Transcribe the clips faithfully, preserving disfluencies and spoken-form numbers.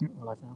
Live now.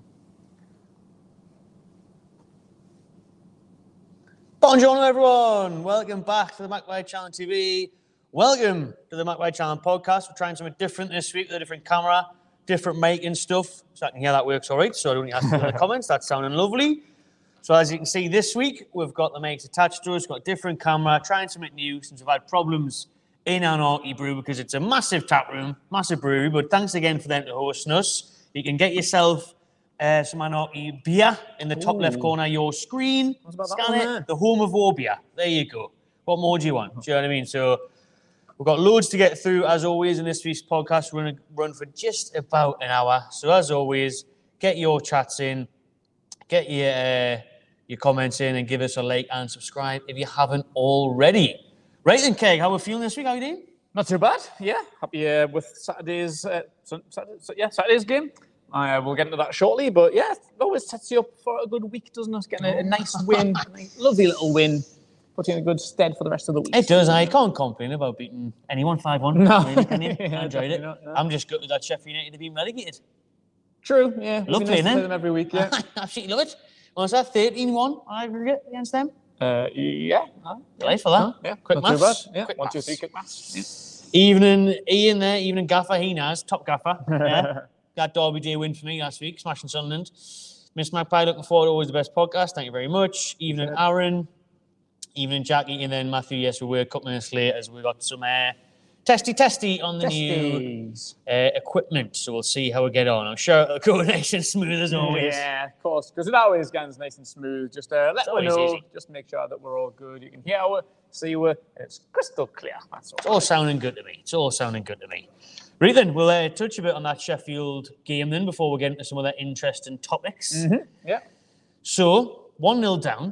Bonjour everyone, welcome back to the McBride Channel T V. Welcome to the McBride Channel podcast. We're trying something different this week with a different camera, different mic and stuff. So I can hear that works all right, so I don't have to put in the comments. That's sounding lovely. So as you can see this week, we've got the mics attached to us, got a different camera, trying something new since we've had problems in Anarchy Brew because it's a massive tap room, massive brewery, but thanks again for them to hosting us. You can get yourself uh, some Anarchy beer in the top Ooh. left corner of your screen. Scan it, there? The home of all beer. There you go. What more do you want? Do you know what I mean? So we've got loads to get through, as always, in this week's podcast. We're going to run for just about an hour. So as always, get your chats in, get your, uh, your comments in, and give us a like and subscribe if you haven't already. Right then, Keg, how are we feeling this week? How are you doing? Not too bad. Yeah, happy uh, with Saturday's uh, Saturday, yeah Saturday's game. Uh, we'll get into that shortly, but yeah, it always sets you up for a good week, doesn't it? Getting a, a nice win, a nice, lovely little win, put you in a good stead for the rest of the week. It does. I can't complain about beating anyone five one. No, really, can you? yeah, I enjoyed it. not, no. I'm just gutted that Sheffield United have been relegated. True. Yeah, love playing nice them. them every week. Yeah, absolutely love it. Was that thirteen one aggregate against them? Uh, yeah. Oh, yeah. for that. Oh, yeah. Quick Not maths. Too bad. Yeah. Quick One, maths. two, three, quick maths. Yeah. Evening, Ian there, evening Gaffer, he knows, top Gaffer. Yeah. That Derby Day win for me last week, smashing Sunderland. Miss Magpie, looking forward to always the best podcast. Thank you very much. Evening Aaron, evening Jackie, and then Matthew. Yes, we were a couple minutes late as we got some uh, testy testy on the Testies. new uh, equipment. So we'll see how we get on. I'm sure it'll go nice and smooth as always. Yeah, of course, because it always goes nice and smooth. Just uh, let me know. Easy. Just make sure that we're all good. You can hear our, see our, and it's crystal clear. That's all. It's all sounding good to me. It's all sounding good to me. Right then, we'll uh, touch a bit on that Sheffield game then before we get into some other interesting topics. Mm-hmm. Yeah. So, one nil down,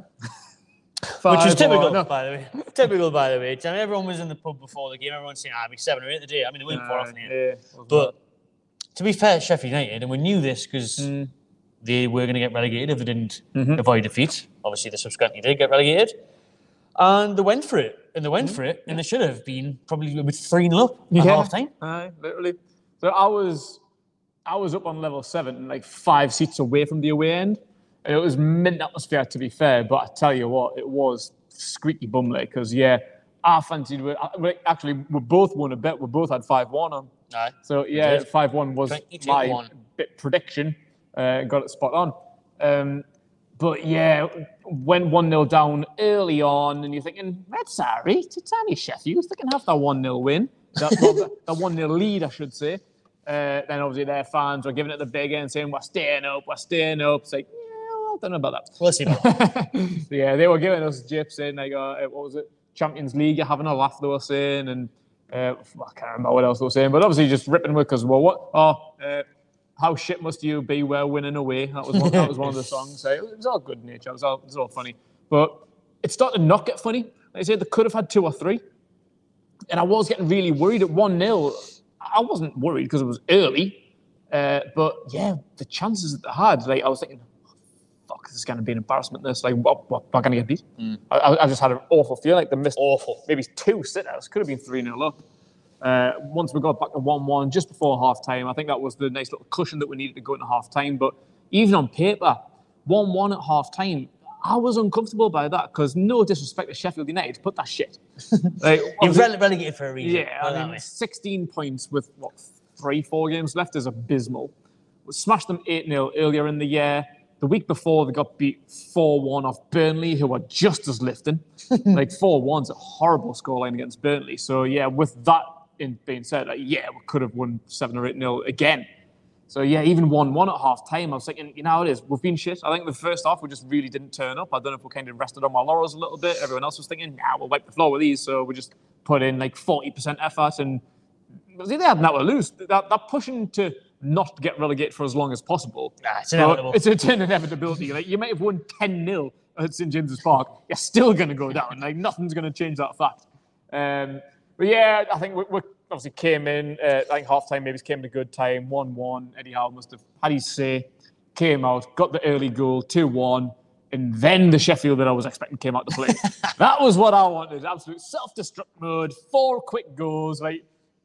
Five which is typical, no. by the way. Typical, by the way. I mean, everyone was in the pub before the game. Everyone's saying, ah, it'll be seven or eight today. I mean, they weren't far off in here. Yeah, but to be fair, Sheffield United, and we knew this because mm. they were going to get relegated if they didn't mm-hmm. avoid defeat. Obviously, they subsequently did get relegated. And they went for it. And they went mm-hmm. for it. And they should have been probably with three nil up at yeah. half time. Aye, literally. So I was I was up on level seven, like five seats away from the away end. And it was mint atmosphere, to be fair. But I tell you what, it was squeaky bumley. Because, yeah, I fancied... Actually, we both won a bet. We both had five one on. Aye. So, yeah, five one was my one. bit prediction. Uh, got it spot on. Um, but, yeah, went one nil down early on, and you're thinking, that's all right. It's only Sheffield. They can have that one nil win. That, that, that one nil lead, I should say. Uh, then, obviously, their fans were giving it the big end, saying, we're staying up, we're staying up. It's like, yeah, well, I don't know about that. We'll see about that. So, yeah, they were giving us gyps in, like, uh, what was it? Champions League, you're having a laugh, they were saying, and uh, I can't remember what else they were saying, but obviously just ripping with because, well, what? Oh, uh, how shit must you be? We're winning away. That was one, that was one of the songs. So it was all good nature. It was all, it was all funny. But it started to not get funny. Like I said, they could have had two or three. And I was getting really worried at one nil. I wasn't worried because it was early. Uh, but, yeah, the chances that they had, like, I was thinking, fuck, this is going to be an embarrassment, this. Like, what, what, we're going to get beat? Mm. I, I just had an awful feeling. Like, they missed awful. maybe two sit-outs. Could have been three nil up. Uh, once we got back to one one, just before half-time, I think that was the nice little cushion that we needed to go into half-time. But even on paper, one one at half-time, I was uncomfortable by that because no disrespect to Sheffield United, put that shit. Like, You've rele- relegated for a reason. Yeah, I mean, sixteen points with, what, three, four games left is abysmal. We smashed them eight nil earlier in the year. The week before, they got beat four one off Burnley, who were just as lifting. Like, four one's a horrible scoreline against Burnley. So, yeah, with that in being said, like, yeah, we could have won seven or eight nil again. So, yeah, even one one at half-time, I was thinking, you know how it is. We've been shit. I think the first half, we just really didn't turn up. I don't know if we kind of rested on our laurels a little bit. Everyone else was thinking, nah, we'll wipe the floor with these. So we just put in, like, forty percent effort. And see, they had nothing to lose. That, that pushing to not get relegated for as long as possible. Nah, it's inevitable. It's, it's an inevitability. Like, you might have won ten nil at St James's Park. You're still going to go down. Like, nothing's going to change that fact. Um, but, yeah, I think we, we obviously came in, uh, I think half-time maybe came at a good time, one one. Eddie Howe must have had his say, came out, got the early goal, two one, and then the Sheffield that I was expecting came out to play. That was what I wanted, absolute self-destruct mode, four quick goals, like,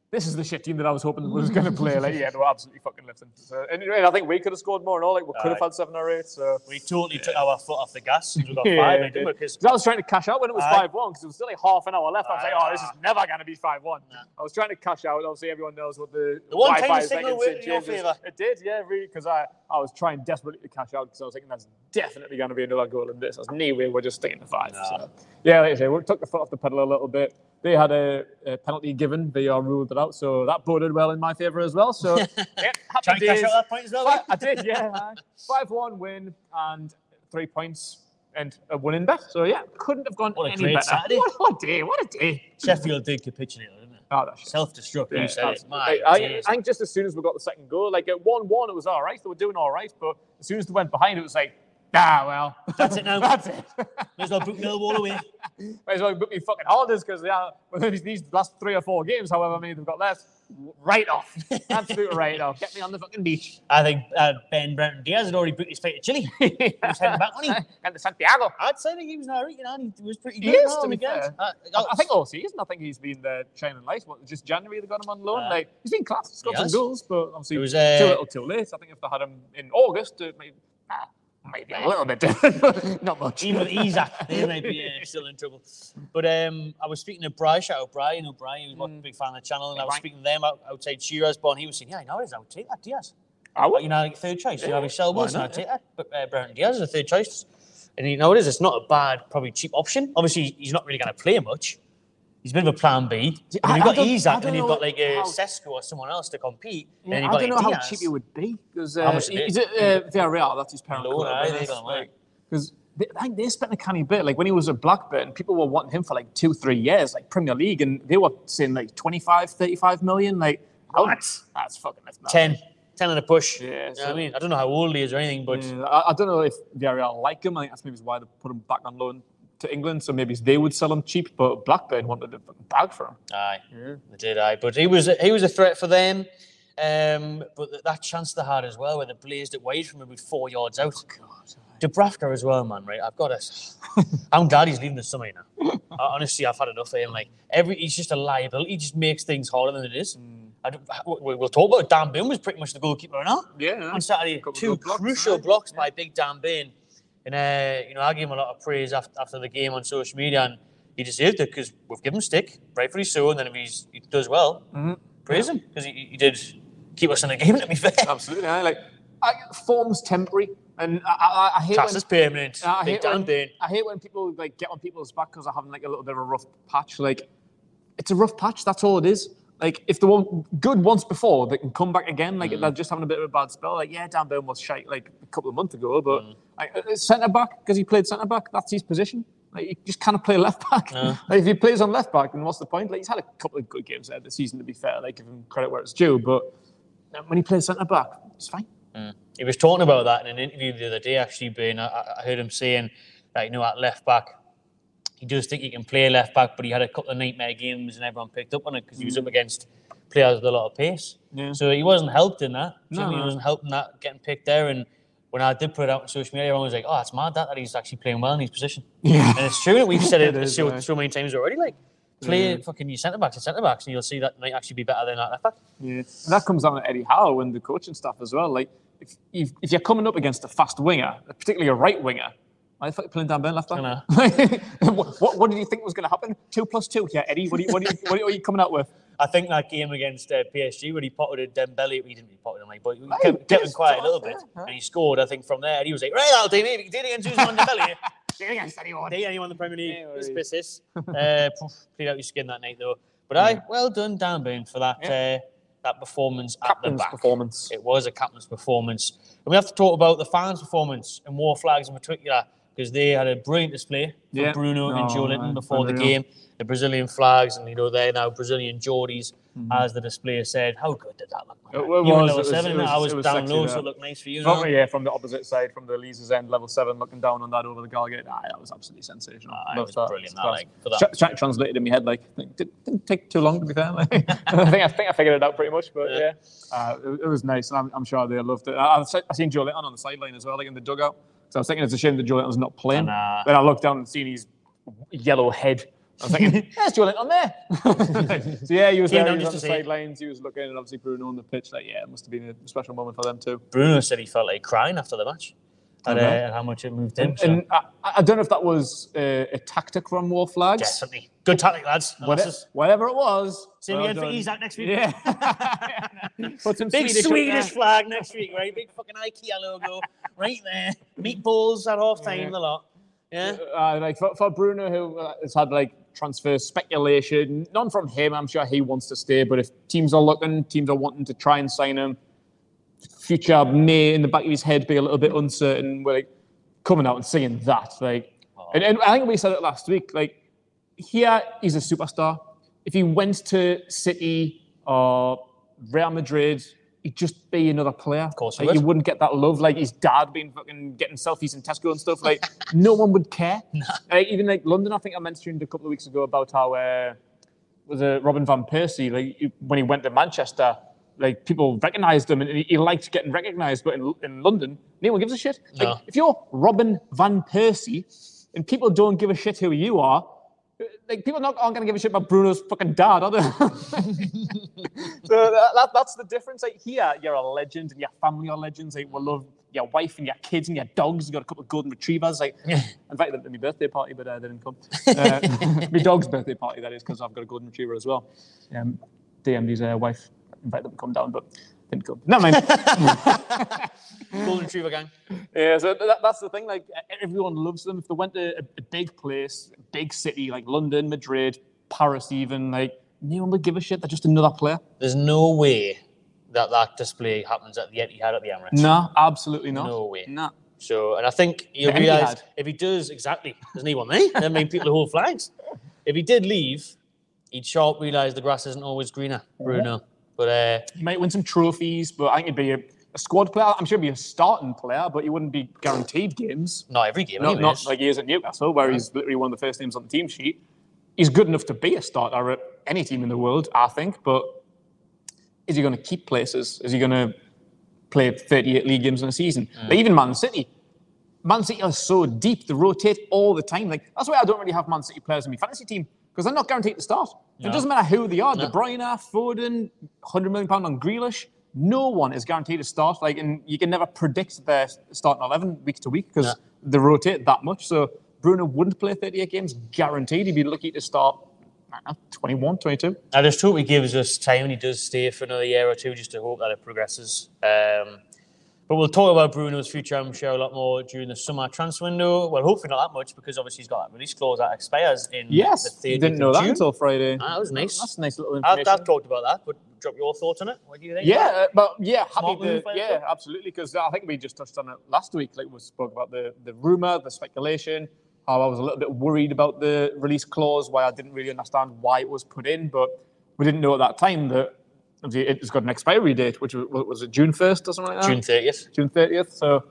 this is the shit team that I was hoping was going to play. Like, yeah, they were absolutely fucking lifting. So, and, and I think we could have scored more and all. Like, we could have had seven or eight. So we totally yeah. took our foot off the gas since we got yeah, five. Didn't we? Because I was trying to cash out when it was five one because it was still like half an hour left. I was like, oh, this is never going to be five one. Nah. I was trying to cash out. Obviously, everyone knows what the, the one Wi-Fi time signal worked in your favour. It did, yeah, really, because I, I was trying desperately to cash out because I was thinking that's definitely going to be another goal in this. I was no way we're just sticking to five. Nah. So, yeah, like I say, we took the foot off the pedal a little bit. They had a, a penalty given. V R ruled it out, so that boded well in my favour as well. So, yeah, happy Trying to days. cash out that point as well. Five, I did, yeah. five one win and three points and a winning bet. So, yeah, couldn't have gone what a any great better. Saturday. What, what a day, what a day. Sheffield did capitulate, didn't it? Oh, that's self-destruct, yeah, you said it. My I, I, I think just as soon as we got the second goal, like at one one, it was all right. They were doing all right, but as soon as they went behind, it was like, ah, well. That's it now. That's it. May as well book Millwall away. May as well book me fucking holidays because yeah, well, these last three or four games, however many they've got left, right off. Absolute right off. Get me on the fucking beach. I think uh, Ben Brenton Diaz had already booked his flight to Chile. He was heading back, wasn't he? And to Santiago. I'd say that he was all right, you know, he was pretty good. He is, to be fair. Uh, I, I think all season, I think he's been the shining light. What, just January they got him on loan? Uh, like He's been class. He's got some goals, but obviously it was, uh, too little too late. I think if they had him in August, it might, ah, maybe a little bit different. Not much. Even with Isaac, they might be uh, still in trouble. But um, I was speaking to Brian, shout out Brian, you know Brian, he was mm. a big fan of the channel, and yeah, I was Brian. speaking to them out, outside Shearer's Bar, and he was saying, yeah, I know it is, I would take that, Diaz. I would. You know, like third choice. Yeah. You have your Shell Wilson, I'd take yeah. that. But uh, Brenton Diaz is a third choice. And you know it is, it's not a bad, probably cheap option. Obviously, he's not really going to play much. He's a bit of a plan B. When you've got Isaac, then you've got like a Sesko or someone else to compete. Yeah, then you've I got don't know Diaz. how cheap it would be. Because uh, is it uh, Villarreal? That's his parent club. Because I think they spent a canny bit. Like when he was at Blackburn, people were wanting him for like two, three years, like Premier League, and they were saying like twenty-five, thirty-five million. Like, what? That's fucking that's ten. ten and a push. Yeah, you know so, what I mean? I don't know how old he is or anything, but yeah, I, I don't know if Villarreal like him. I think that's maybe why they put him back on loan to England, so maybe they would sell him cheap, but Blackburn wanted a bag for him. Aye, yeah. They did, aye. But he was he was a threat for them. Um, but that chance they had as well, where they blazed it wide from about four yards out. Oh, God. Dubravka as well, man, right? I've got to... I'm glad he's leaving the summer, you know. Honestly, I've had enough of him. Like, every, he's just a liability. He just makes things harder than it is. Mm. I we'll talk about it. Dan Burn was pretty much the goalkeeper now. Yeah. On Saturday, two crucial blocks, blocks yeah. by big Dan Burn. And, uh, you know, I gave him a lot of praise after, after the game on social media, and he deserved it because we've given him stick, rightfully so, and then if he's, he does well, mm-hmm. praise yeah. him, because he, he did keep us in the game, to be fair. Absolutely. I, like, I, form's temporary, and I, I, I hate Class when... is permanent. I big hate, Dan when, Burn. I hate when people like get on people's back because they're having like a little bit of a rough patch. Like, it's a rough patch, that's all it is. Like, if they were good once before, they can come back again. Like, mm. they're just having a bit of a bad spell. Like, yeah, Dan Burn was shite, like, a couple of months ago, but mm. like, centre-back, because he played centre-back, that's his position. Like, you just can't play left-back. No. Like, if he plays on left-back, then what's the point? Like, he's had a couple of good games there this season, to be fair. Like, give him credit where it's due, but when he plays centre-back, it's fine. Mm. He was talking about that in an interview the other day, actually, Ben. I, I heard him saying that, you know, at left-back, he does think he can play left-back, but he had a couple of nightmare games and everyone picked up on it because he was up against players with a lot of pace. Yeah. So he wasn't helped in that. No, no. He wasn't helped in that, getting picked there. And when I did put it out on social media, everyone was like, oh, it's mad that, that he's actually playing well in his position. Yeah. And it's true that we've said it, it is, so, right. so many times already. Like, play yeah. fucking your centre-backs and centre-backs, and you'll see that might actually be better than that left-back. Yeah. And that comes down to Eddie Howe and the coaching staff as well. Like, if, if, if you're coming up against a fast winger, particularly a right winger, why the fuck are you playing Dan Burn left back? what, what, what did you think was going to happen? Two plus two here, Eddie. What, do you, what, do you, what are you coming out with? I think that game against uh, P S G when he potted Dembele, he didn't really pot him, like, but he right, kept, kept him quiet a little bit, huh? And he scored. I think from there, and he was like, "Right, I'll do maybe did it against Usman Dembele. Did it against anyone? Did anyone in the Premier League? This, this, this. uh, Played out your skin that night though. But yeah. I well done, Dan Burn, for that yeah. uh, that performance captain's at the back. Performance. It was a captain's performance, and we have to talk about the fans' performance and War Flags in particular, because they had a brilliant display from yeah. Bruno oh, and Joe Linton before unreal. the game. The Brazilian flags, and you know they're now Brazilian Geordies, mm-hmm. as the display said. How good did that look? It, it you were was, level it seven, was, I was, was down low, there. so it looked nice for you. From, know? Yeah, from the opposite side, from the Leazes end, level seven, looking down on that over the Gallagher. Ah, that was absolutely sensational. Ah, it was that. brilliant. That, like, for that. Try, try to translate it in my head, like it didn't, didn't take too long to be fair. Like, I think I think I figured it out pretty much, but yeah, yeah. Uh, it, it was nice, and I'm, I'm sure they loved it. I, I've seen Joe Linton on the sideline as well, like in the dugout. So I was thinking it's a shame that Joe Linton was not playing. And, uh, then I looked down and seen his yellow head I was thinking, there's Joelinton there. So yeah, he was Came there, down he was just on to the see it. sidelines, he was looking, and obviously Bruno on the pitch. Like, yeah, it must have been a special moment for them too. Bruno said he felt like crying after the match. At, uh, Okay. at how much it moved him. And, So. and I, I don't know if that was uh, a tactic from War Flags. Definitely. Good tactic, lads. Whatever, whatever it was. Same well again for done. Isaac next week. Yeah. Put some Big Swedish, Swedish, up there. flag next week, right? Big fucking IKEA logo right there. Meatballs at half time, Yeah. the lot. Yeah. Uh, like for, for Bruno, who uh, has had like transfer speculation, none from him. I'm sure he wants to stay, but if teams are looking, teams are wanting to try and sign him, future may in the back of his head be a little bit uncertain. We're like coming out and saying that, like, Oh. and, and I think we said it last week. Like, here he's a superstar. If he went to City or Real Madrid, he'd just be another player. Of course he like, would. You wouldn't get that love. Like his dad being fucking getting selfies in Tesco and stuff. Like no one would care. Nah. Like, even like London, I think I mentioned a couple of weeks ago about how uh, was it Robin van Persie? Like he- when he went to Manchester, like people recognised him and he, he liked getting recognised. But in, in London, no one gives a shit. Like No. if you're Robin van Persie and people don't give a shit who you are. Like people not aren't going to give a shit about Bruno's fucking dad, are they? So that, that, that's the difference. Like here, you're a legend, and your family are legends. Like we love your wife and your kids and your dogs. You got a couple of golden retrievers. Like I invited them to my birthday party, but uh, they didn't come. Uh, my dog's birthday party, that is, because I've got a golden retriever as well. Um, D M'd his uh, wife, invited them to come down, but didn't come. No, man. Golden Retriever gang. Yeah, so that, that's the thing. Like everyone loves them. If they went to a, a big place, a big city like London, Madrid, Paris, even like no one would give a shit. They're just another player. There's no way that that display happens at the Etihad at the Emirates. No, absolutely not. No way. No. So, and I think he'll The realise Etihad. if he does exactly, doesn't he want me? Then make people to hold flags. If he did leave, he'd sharp realise the grass isn't always greener, Bruno. But uh, He might win some trophies, but I think he'd be a, a squad player. I'm sure he'd be a starting player, but he wouldn't be guaranteed games. not every game, Not, anyways. not like he is at Newcastle, where he's literally one of the first names on the team sheet. He's good enough to be a starter at any team in the world, I think, but is he going to keep places? Is he going to play thirty-eight league games in a season? Like, even Man City. Man City are so deep, they rotate all the time. Like that's why I don't really have Man City players in my fantasy team, because they're not guaranteed to start. No. It doesn't matter who they are. No. De Bruyne, Foden, one hundred million pounds on Grealish. No one is guaranteed to start. Like, and you can never predict their starting eleven week to week because No. they rotate that much. So Bruno wouldn't play thirty-eight games, guaranteed. He'd be lucky to start I don't know, twenty-one, twenty-two. I just hope he gives us time and he does stay for another year or two just to hope that it progresses. Um, but we'll talk about Bruno's future, I'm sure, a lot more during the summer transfer window. Well, hopefully not that much because obviously he's got that release clause that expires in Yes, the thirtieth didn't know of that June. until Friday. Ah, that was nice. That's a nice little I've, information. I've talked about that, but drop your thoughts on it. What do you think? Yeah, uh, but yeah, happy Smart to, move by the yeah, club. absolutely, because I think we just touched on it last week. Like we spoke about the the rumor, the speculation, how I was a little bit worried about the release clause, why I didn't really understand why it was put in, but we didn't know at that time that obviously it's got an expiry date, which was, was it June first or something like that? June thirtieth. June thirtieth. So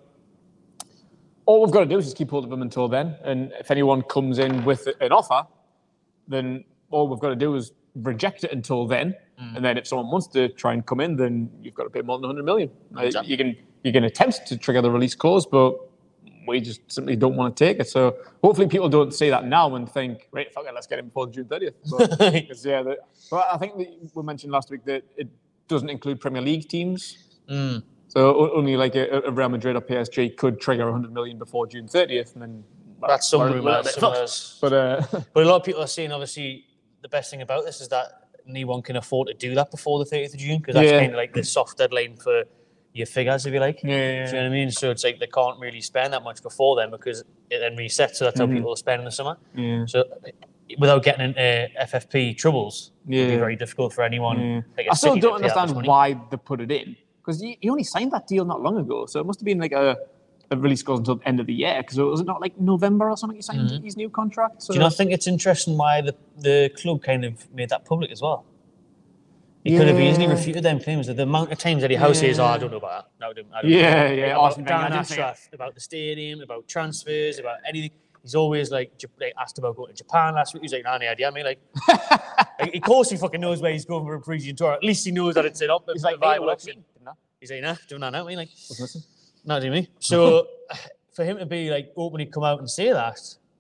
all we've got to do is just keep hold of them until then. And if anyone comes in with an offer, then all we've got to do is reject it until then. Mm. And then if someone wants to try and come in, then you've got to pay more than one hundred million. Like, Exactly. You can you can attempt to trigger the release clause, but we just simply don't want to take it. So hopefully people don't say that now and think, right, fuck it, let's get him before June thirtieth. But, 'cause, yeah, the, but I think that we mentioned last week that it doesn't include Premier League teams. Mm. So o- only like a, a Real Madrid or P S G could trigger one hundred million before June thirtieth, and then well, That's some we're a rumour. little bit some fucked. rumours. But uh, But a lot of people are saying, obviously, the best thing about this is that no one can afford to do that before the thirtieth of June because that's Yeah. kind of like the soft deadline for your figures, if you like. yeah, yeah, Do you know yeah. what I mean? So it's like they can't really spend that much before then because it then resets. So that's how people will spend in the summer. Yeah. So without getting into F F P troubles, it'd be Yeah. very difficult for anyone. Yeah. Like a I still City don't to pay that much understand money. why they put it in because he, he only signed that deal not long ago, so it must have been like a, a release clause until the end of the year. Because was it not like November or something he signed his new contract? So Do you not think it's interesting why the, the club kind of made that public as well? He could have easily Yeah. refuted them claims. The amount of times that he house says, "Oh, I don't know about that." No, I don't, I don't Yeah, know. yeah, Like, about Arsene Wenger, I Dan didn't say it. Ashraf, about the stadium, about transfers, about anything. He's always like, Jap- like asked about going to Japan last week. He's like, "Nah, any idea?" I mean, like, like, of course he fucking knows where he's going for a Parisian tour. At least he knows that it's an up, he's a like, hey, viable well, option. He's like, "Nah, doing that now." I mean, like, listen. not doing me. So for him to be like openly come out and say that,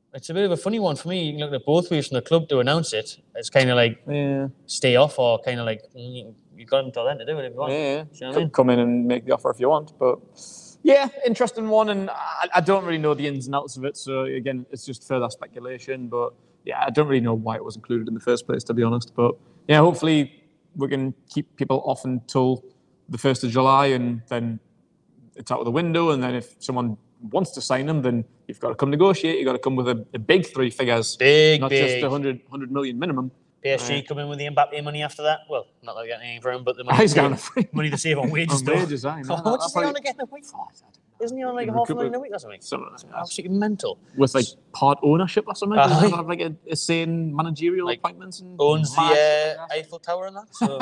It's a bit of a funny one for me. You can look at both ways from the club to announce it. It's kind of like Yeah. stay off, or kind of like mm, you got until then to do it if you want. Yeah, Do you know what I mean? come in and make the offer if you want. But yeah, interesting one, and I, I don't really know the ins and outs of it. So again, it's just further speculation. But yeah, I don't really know why it was included in the first place, to be honest. But yeah, hopefully we can keep people off until the first of July, and then it's out of the window. And then if someone wants to sign them, then you've got to come negotiate. You've got to come with a, a big three figures, Big, not big. just one hundred, one hundred million minimum. P S G Right. come in with the Mbappe money after that. Well, not that they're getting anything for him, but the money, He's to getting save, a free money to save on wages. on though. wages, I know. How much is he That's on again a week? like- Isn't he on like Yeah, half a recoup million it. a week or something? Something like that. Absolutely mental. With like part ownership or something. Aye. Does he have like a, a say in managerial Like, appointments and Owns the mad shit uh, like that? Eiffel Tower and that. So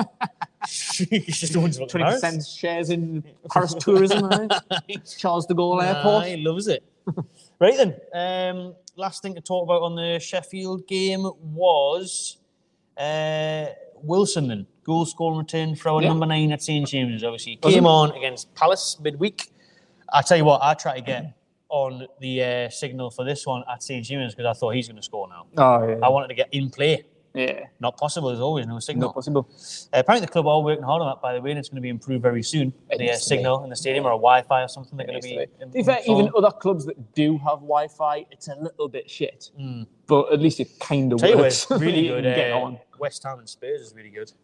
he just owns fucking twenty Paris. percent shares in Paris tourism, right? Charles de Gaulle Airport. Nah, he loves it. Right then, um, last thing to talk about on the Sheffield game was uh, Wilson then. Goal scoring return for our Yeah. number nine at Saint James's. Obviously, Was came it? on against Palace midweek. I tell you what, I tried to get on the uh, signal for this one at Saint James's because I thought he's going to score now. Oh yeah. I wanted to get in play. yeah. Not possible. There's always no signal. Not possible. Uh, apparently, the club are working hard on that, by the way, and it's going to be improved very soon. It The uh, needs to be. signal in the stadium or a Wi-Fi or something. They're going to be. To be fair, even other clubs that do have Wi-Fi, it's a little bit shit. But at least it kind of Tell you works. what, really You good. can get Uh, on. West Ham and Spurs is really good.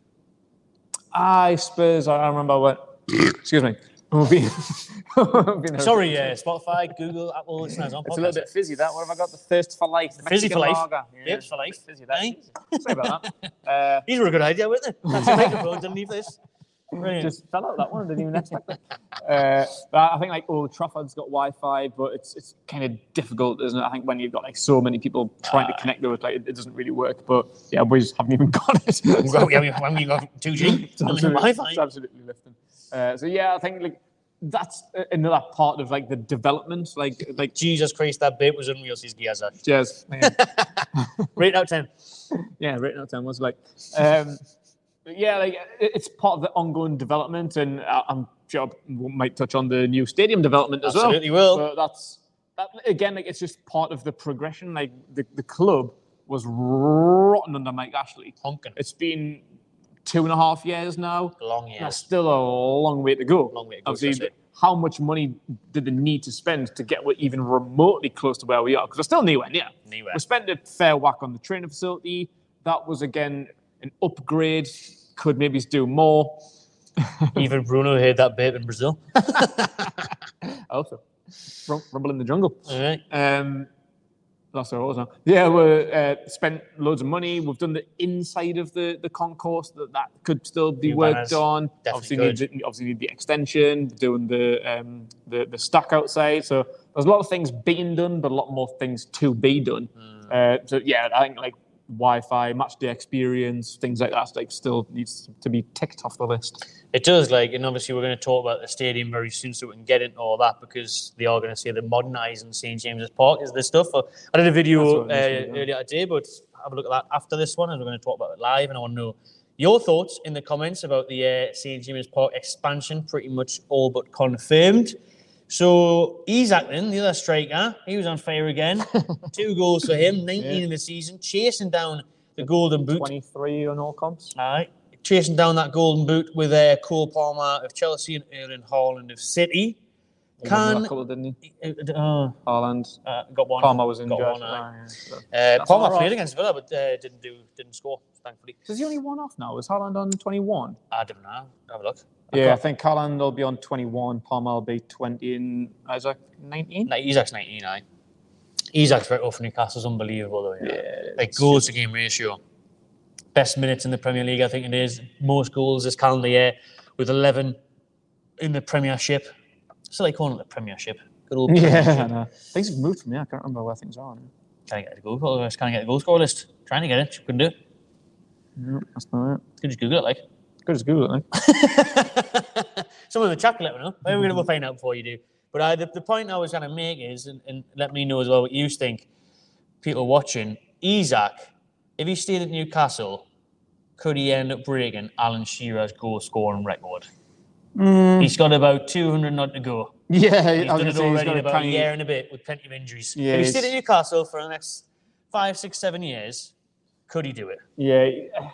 Aye, Spurs. I I remember when. Excuse me. We've been- we've been- Sorry, uh, Spotify, Google, Apple listeners on It's a little podcast. bit fizzy. That. What have I got? The thirst for life. The Fizzy for Mexican life. lager. Yep, for life. Fizzy. That. Aye. Sorry about that. Uh, These were a good idea, weren't they? That's a microphone underneath this. Brilliant. just fell out that one. Didn't even expect it. Uh, but I think like Old Trafford's got Wi-Fi, but it's it's kind of difficult, isn't it? I think when you've got like so many people trying to connect to it, like it, it doesn't really work. But yeah, we just haven't even got it. Well, yeah, we- when we got two G, It's I mean, absolutely, Wi-Fi. it's absolutely lifting. Uh, so yeah, I think like that's a- another part of like the development. Like like Jesus Christ, that bit was unreal, says Giazza. cheers. Yeah, Rate out of ten. yeah right now ten was like. Um, but yeah, like it- it's part of the ongoing development, and I- I'm sure we might touch on the new stadium development as well. Absolutely will. But that's that, again, like it's just part of the progression. Like the, the club was rotten under Mike Ashley. Honking. It's been two and a half years now. Long There's years. still a long way to go. Long way to go, Obviously, especially. how much money did they need to spend to get even remotely close to where we are? Because we're still nowhere near. Nowhere. We spent a fair whack on the training facility. That was again an upgrade. Could maybe do more. Even Bruno heard that bit in Brazil. Also, Rum- rumble in the jungle. All right. Um, that's where I was now. Yeah, we uh, spent loads of money. We've done the inside of the, the concourse. That that could still be New worked banners. on. Definitely obviously, could. need the, obviously need the extension. Doing the um the the stack outside. So there's a lot of things being done, but a lot more things to be done. Hmm. Uh, so yeah, I think like Wi-Fi, match day experience, things like that, like still needs to be ticked off the list. It does, like, and obviously we're going to talk about the stadium very soon so we can get into all that because they are going to say that modernising Saint James's Park is this stuff. I did a video That's uh, what it needs to be, earlier today, but have a look at that after this one, and we're going to talk about it live, and I want to know your thoughts in the comments about the uh, Saint James's Park expansion, pretty much all but confirmed. So Isak then, the other striker, he was on fire again. Two goals for him, nineteen Yeah. in the season, chasing down the golden boot. twenty-three on all comps. All right. Chasing down that golden boot with uh, Cole Palmer of Chelsea and Erling Haaland of City. He won Can that couple, didn't he? uh, uh, Haaland. uh, got one. Palmer was got injured. one, aye. Ah, yeah, so. Uh, That's Palmer all right. played against Villa, but uh, didn't do, didn't score. Thankfully, Is he only one off now? Is Haaland on twenty-one? I don't know. Have a look. Yeah, I think Haaland will be on twenty-one. Palmer will be twenty, and Isaac nineteen. No, Isak's nineteen. Aye. Isak's right off Newcastle's unbelievable though. Yeah. Yeah, Like goals to game ratio. Best minutes in the Premier League, I think it is. Most goals this calendar year, with eleven in the Premiership. Still like calling it the Premiership. Good old Premiership. Yeah, I know. Things have moved from there. I can't remember where things are. Now. Can I get the goal score list? Can I get the goal score list? Trying to get it. Couldn't do it. No, that's not it. Could just Google it, like. Good as Google it. Like. Someone in the chat can let me know. Maybe we're going to find out before you do. But I, the, the point I was trying to make is, and, and let me know as well what you think, people watching, Isak, if he stayed at Newcastle, could he end up breaking Alan Shearer's goal scoring record? Mm. He's got about two hundred not to go. Yeah, he's done it already in about a year and a bit with plenty of injuries. Yeah, if he stayed at Newcastle for the next five, six, seven years, could he do it? Yeah,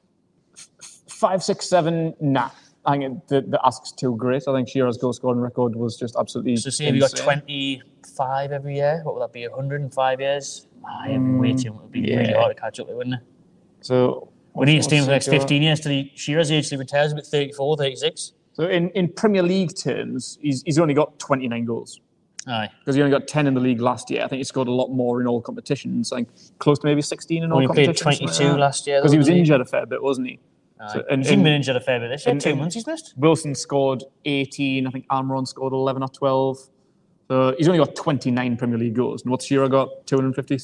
five, six, seven, nah. I think the, the ask's too great. I think Shearer's goal scoring record was just absolutely So say if you got twenty-five every year, what would that be, one hundred in five years? Ah, it'd be way too, it would be yeah. really hard to catch up with, wouldn't it? So we need to stay for the next fifteen years till he, Shearer's age till he retires about thirty-four, thirty-six. So in, in Premier League terms, he's, he's only got twenty-nine goals. Aye. Because he only got ten in the league last year. I think he scored a lot more in all competitions. I think close to maybe sixteen in all well, competitions. He played twenty-two like last year. Because he was injured a fair bit, wasn't he? So, and, he's and, been injured a fair bit this year. And, Two months he's missed. Wilson scored eighteen. I think Almiron scored eleven or twelve. So he's only got twenty-nine Premier League goals. And what's Shearer got? two hundred fifty?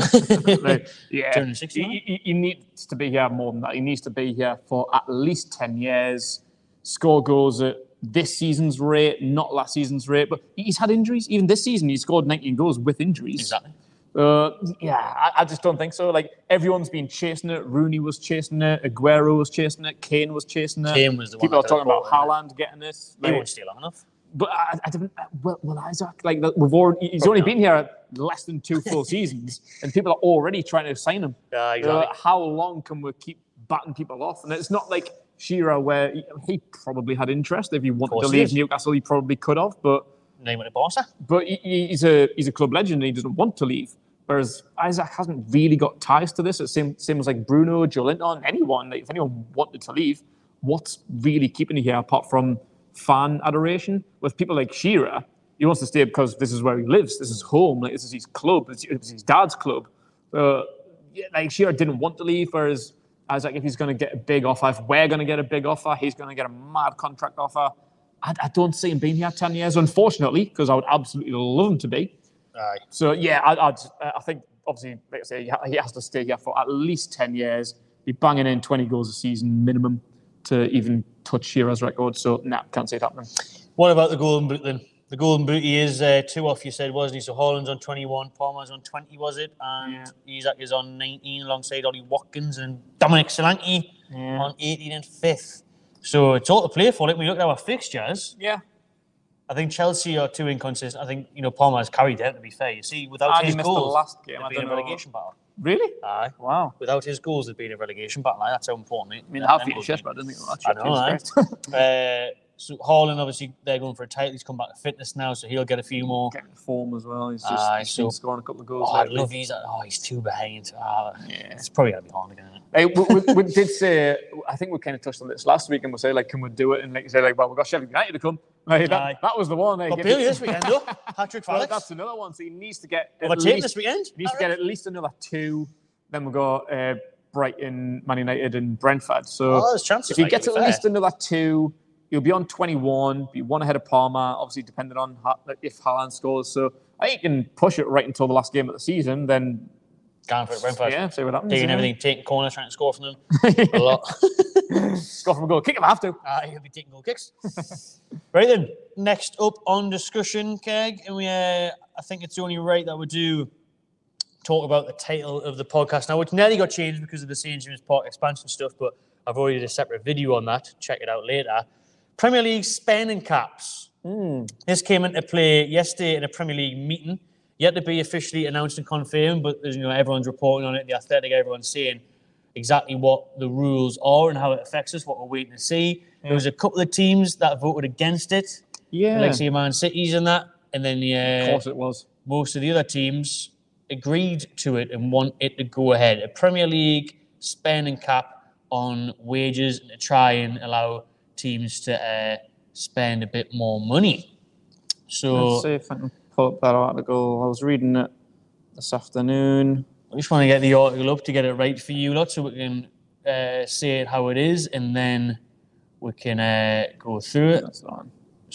Like, yeah. two hundred sixty? He, he, he needs to be here more than that. He needs to be here for at least ten years. Score goals at this season's rate, not last season's rate. But he's had injuries. Even this season, he scored nineteen goals with injuries. Exactly. Uh, yeah, I, I just don't think so. Like, everyone's been chasing it. Rooney was chasing it. Aguero was chasing it. Kane was chasing it. Kane was the People one are talking about Haaland getting this. Like, he won't stay long enough. But I, I don't. Well, well, Isaac, like we've already, he's Probably only not. been here less than two full seasons, and people are already trying to sign him. Yeah, exactly. Uh, how long can we keep batting people off? And it's not like Shearer, where he, he probably had interest. If he wanted to leave Newcastle, he probably could have. But name it a Barca. But he, he's a he's a club legend, and he doesn't want to leave. Whereas Isaac hasn't really got ties to this. It's same same as like Bruno, Joelinton, anyone. Like if anyone wanted to leave, what's really keeping you here apart from fan adoration? With people like Shearer, he wants to stay because this is where he lives. This is home. Like this is his club. It's, it's his dad's club. Uh, yeah, like Shearer didn't want to leave. Whereas Isaac, if he's going to get a big offer, if we're going to get a big offer, he's going to get a mad contract offer. I, I don't see him being here ten years, unfortunately, because I would absolutely love him to be. Aye. So yeah, I, I'd, I think obviously, like I say, he has to stay here for at least ten years. Be banging in twenty goals a season minimum to even touch Shearer's record. So nah, can't see it happening. What about the golden boot then? The golden boot he is uh, two off. You said, wasn't he? So Haaland's on twenty-one, Palmer's on twenty, was it? And yeah. Isaac is on nineteen alongside Ollie Watkins and Dominic Solanke yeah. on eighteen and fifth. So it's all to play for. Like we look at our fixtures. Yeah. I think Chelsea are too inconsistent. I think, you know, Palmer has carried them, to be fair. You see, without and his he goals, the last game. there'd be a relegation battle. Really? Aye. Wow. Without his goals, there'd be a relegation battle. Like, that's how important it I mean, half of your shit, but I don't think that's I know, eh? uh, So Haaland, obviously, they're going for a title. He's come back to fitness now, so he'll get a few more. Getting form as well. He's just Aye, he's so, been scoring a couple of goals. Oh, I love he's oh, he's two behind. Oh, yeah. It's probably going to be hard again. Hey, we, we, we did say, I think we kind of touched on this last week, and we say, like, can we do it? And like you say, like, well, we've got Sheffield United to come. Like, that, that was the one. Like, but Bailey this weekend, though. Patrick well, Felix. That's another one. So he needs to get. Well, team this weekend. He needs to get at least another two. Then we've got uh, Brighton, Man United, and Brentford. So oh, there's chances. If he gets at fair. least another two, he'll be on twenty-one, be one ahead of Palmer, obviously depending on how, if Haaland scores. So I think he can push it right until the last game of the season. Then going for it, Brentford. Yeah, see what happens. Taking yeah. everything, taking corners, trying to score from them. A lot. Score from a goal. Kick if I have to. Uh, he'll be taking goal kicks. Right then, next up on discussion, Keg, and we, uh, I think it's only right that we do talk about the title of the podcast now, which nearly got changed because of the Saint James Park expansion stuff, but I've already did a separate video on that. Check it out later. Premier League spending caps. Mm. This came into play yesterday in a Premier League meeting. Yet to be officially announced and confirmed, but you know everyone's reporting on it. The Athletic, everyone's saying exactly what the rules are and how it affects us. What we're waiting to see. Yeah. There was a couple of teams that voted against it. Yeah, like say Man City's and that, and then the uh, of course it was. Most of the other teams agreed to it and want it to go ahead. A Premier League spending cap on wages to try and allow teams to uh, spend a bit more money. So let's see if I can pull up that article. I was reading it this afternoon. I just want to get the article up to get it right for you lot so we can uh, say it how it is and then we can uh, go through it. That's on.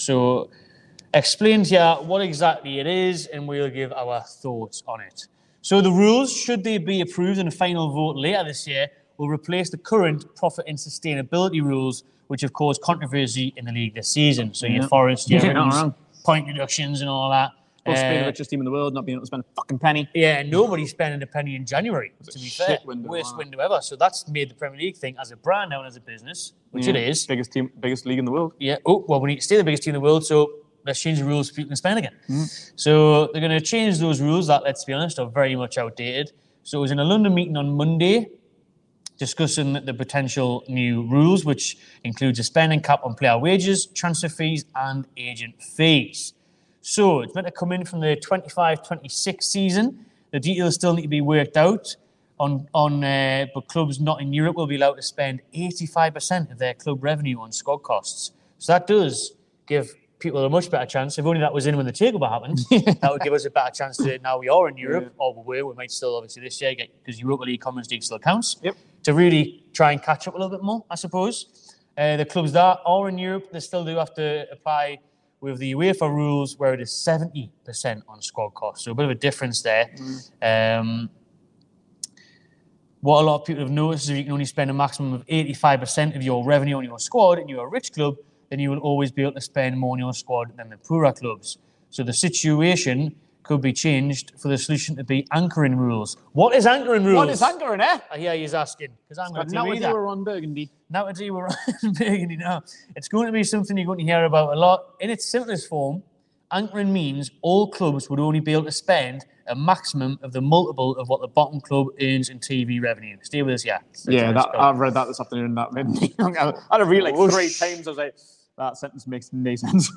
So explain here what exactly it is and we'll give our thoughts on it. So the rules, should they be approved in a final vote later this year, will replace the current profit and sustainability rules, which have caused controversy in the league this season. So yeah. your Forest, your yeah, point deductions and all that. Supposed to be the Uh, richest team in the world, not being able to spend a fucking penny. Yeah, nobody's spending a penny in January, It's to a be shit fair. window, Worst isn't it? window ever. So that's made the Premier League thing as a brand now and as a business, which Yeah. it is. Biggest team, biggest league in the world. Yeah. Oh, well, we need to stay the biggest team in the world, so let's change the rules so people can spend again. Mm. So they're going to change those rules that, let's be honest, are very much outdated. So it was in a London meeting on Monday discussing the potential new rules, which includes a spending cap on player wages, transfer fees, and agent fees. So it's meant to come in from the twenty-five twenty-six season. The details still need to be worked out. On, on uh, but clubs not in Europe will be allowed to spend eighty-five percent of their club revenue on squad costs. So that does give people a much better chance. If only that was in when the takeover happened, that would give us a better chance to, now we are in Europe, yeah. or we were, we might still obviously this year get, because Europa League, Conference League still counts, yep. to really try and catch up a little bit more, I suppose. Uh, the clubs that are in Europe, they still do have to apply with the UEFA rules where it is seventy percent on squad costs. So a bit of a difference there. Mm. Um, what a lot of people have noticed is if you can only spend a maximum of eighty-five percent of your revenue on your squad and you're a rich club, then you will always be able to spend more on your squad than the poorer clubs. So the situation could be changed for the solution to be anchoring rules. What is anchoring rules? What is anchoring, eh? I hear he's asking, because I'm going to now tell you that. Now we're on Burgundy. Now to do we're on Burgundy now. It's going to be something you're going to hear about a lot. In its simplest form, anchoring means all clubs would only be able to spend a maximum of the multiple of what the bottom club earns in T V revenue. Stay with us, yeah. That's yeah, that, I've read that this afternoon. That made me, I had to read like Whoosh. three times. I was like, that sentence makes no sense.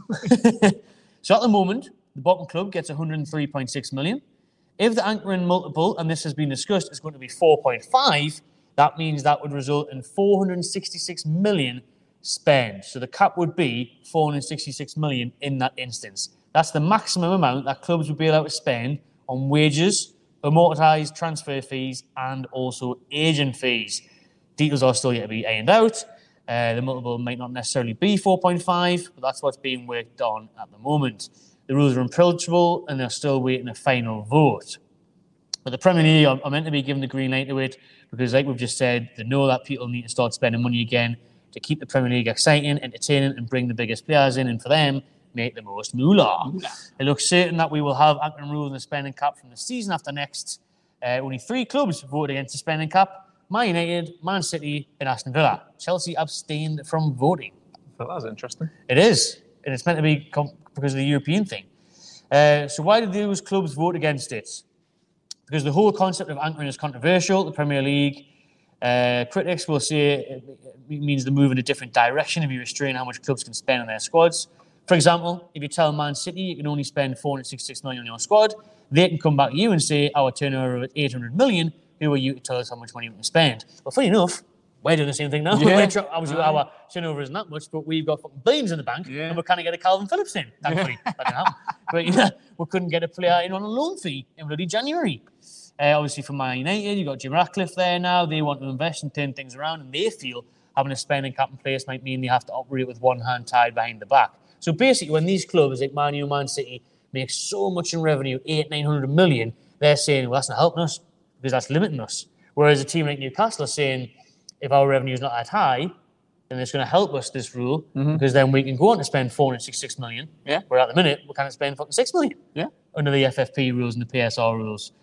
So at the moment, the bottom club gets one hundred three point six million. If the anchoring multiple, and this has been discussed, is going to be four point five, that means that would result in four hundred sixty-six million spent. So the cap would be four hundred sixty-six million in that instance. That's the maximum amount that clubs would be allowed to spend on wages, amortised transfer fees, and also agent fees. Details are still yet to be ironed out. Uh, the multiple might not necessarily be four point five, but that's what's being worked on at the moment. The rules are unapproachable, and they're still waiting a final vote. But the Premier League are, are meant to be given the green light to it, because like we've just said, they know that people need to start spending money again to keep the Premier League exciting, entertaining, and bring the biggest players in, and for them, make the most moolah. moolah. It looks certain that we will have anchoring rules and a spending cap from the season after next. Uh, only three clubs voted against the spending cap: Man United, Man City, and Aston Villa. Chelsea abstained from voting. Well, that's interesting. It is, and it's meant to be com- because of the European thing. Uh, so why did those clubs vote against it? Because the whole concept of anchoring is controversial. The Premier League uh, critics will say it, it means they move in a different direction if you restrain how much clubs can spend on their squads. For example, if you tell Man City you can only spend four hundred sixty-six million on your squad, they can come back to you and say, our turnover is eight hundred million. Who are you to tell us how much money we can spend? Well, funny enough, we're doing the same thing now. Yeah. Tra- obviously, uh, our turnover isn't that much, but we've got fucking billions in the bank, yeah. and we're trying to get a Calvin Phillips in. Thankfully, yeah. that didn't happen. But you know, we couldn't get a player in on a loan fee in bloody January. Uh, obviously, for Man United, you've got Jim Ratcliffe there now. They want to invest and turn things around, and they feel having a spending cap in place might mean they have to operate with one hand tied behind the back. So basically, when these clubs like Man U, Man City make so much in revenue, eight, nine hundred million, they're saying, well, that's not helping us because that's limiting us. Whereas a team like Newcastle is saying, if our revenue is not that high, then it's going to help us, this rule, mm-hmm. because then we can go on to spend four hundred sixty-six million. Yeah. Where at the minute, we can't spend fucking six million. Yeah. Under the F F P rules and the P S R rules.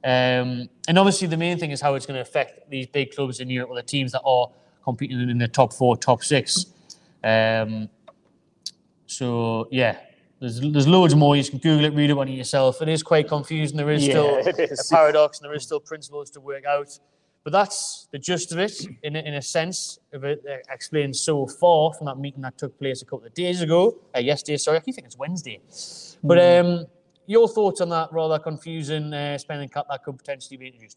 Um, and obviously, the main thing is how it's going to affect these big clubs in Europe, or the teams that are competing in the top four, top six. Um, So, yeah, there's there's loads more. You can Google it, read it on it yourself. It is quite confusing. There is yeah, still is. a paradox, and there is still principles to work out. But that's the gist of it, in a, in a sense, of it uh, explained so far from that meeting that took place a couple of days ago. Uh, yesterday, sorry, I keep thinking it's Wednesday. Mm. But um, your thoughts on that rather confusing uh, spending cap that could potentially be introduced?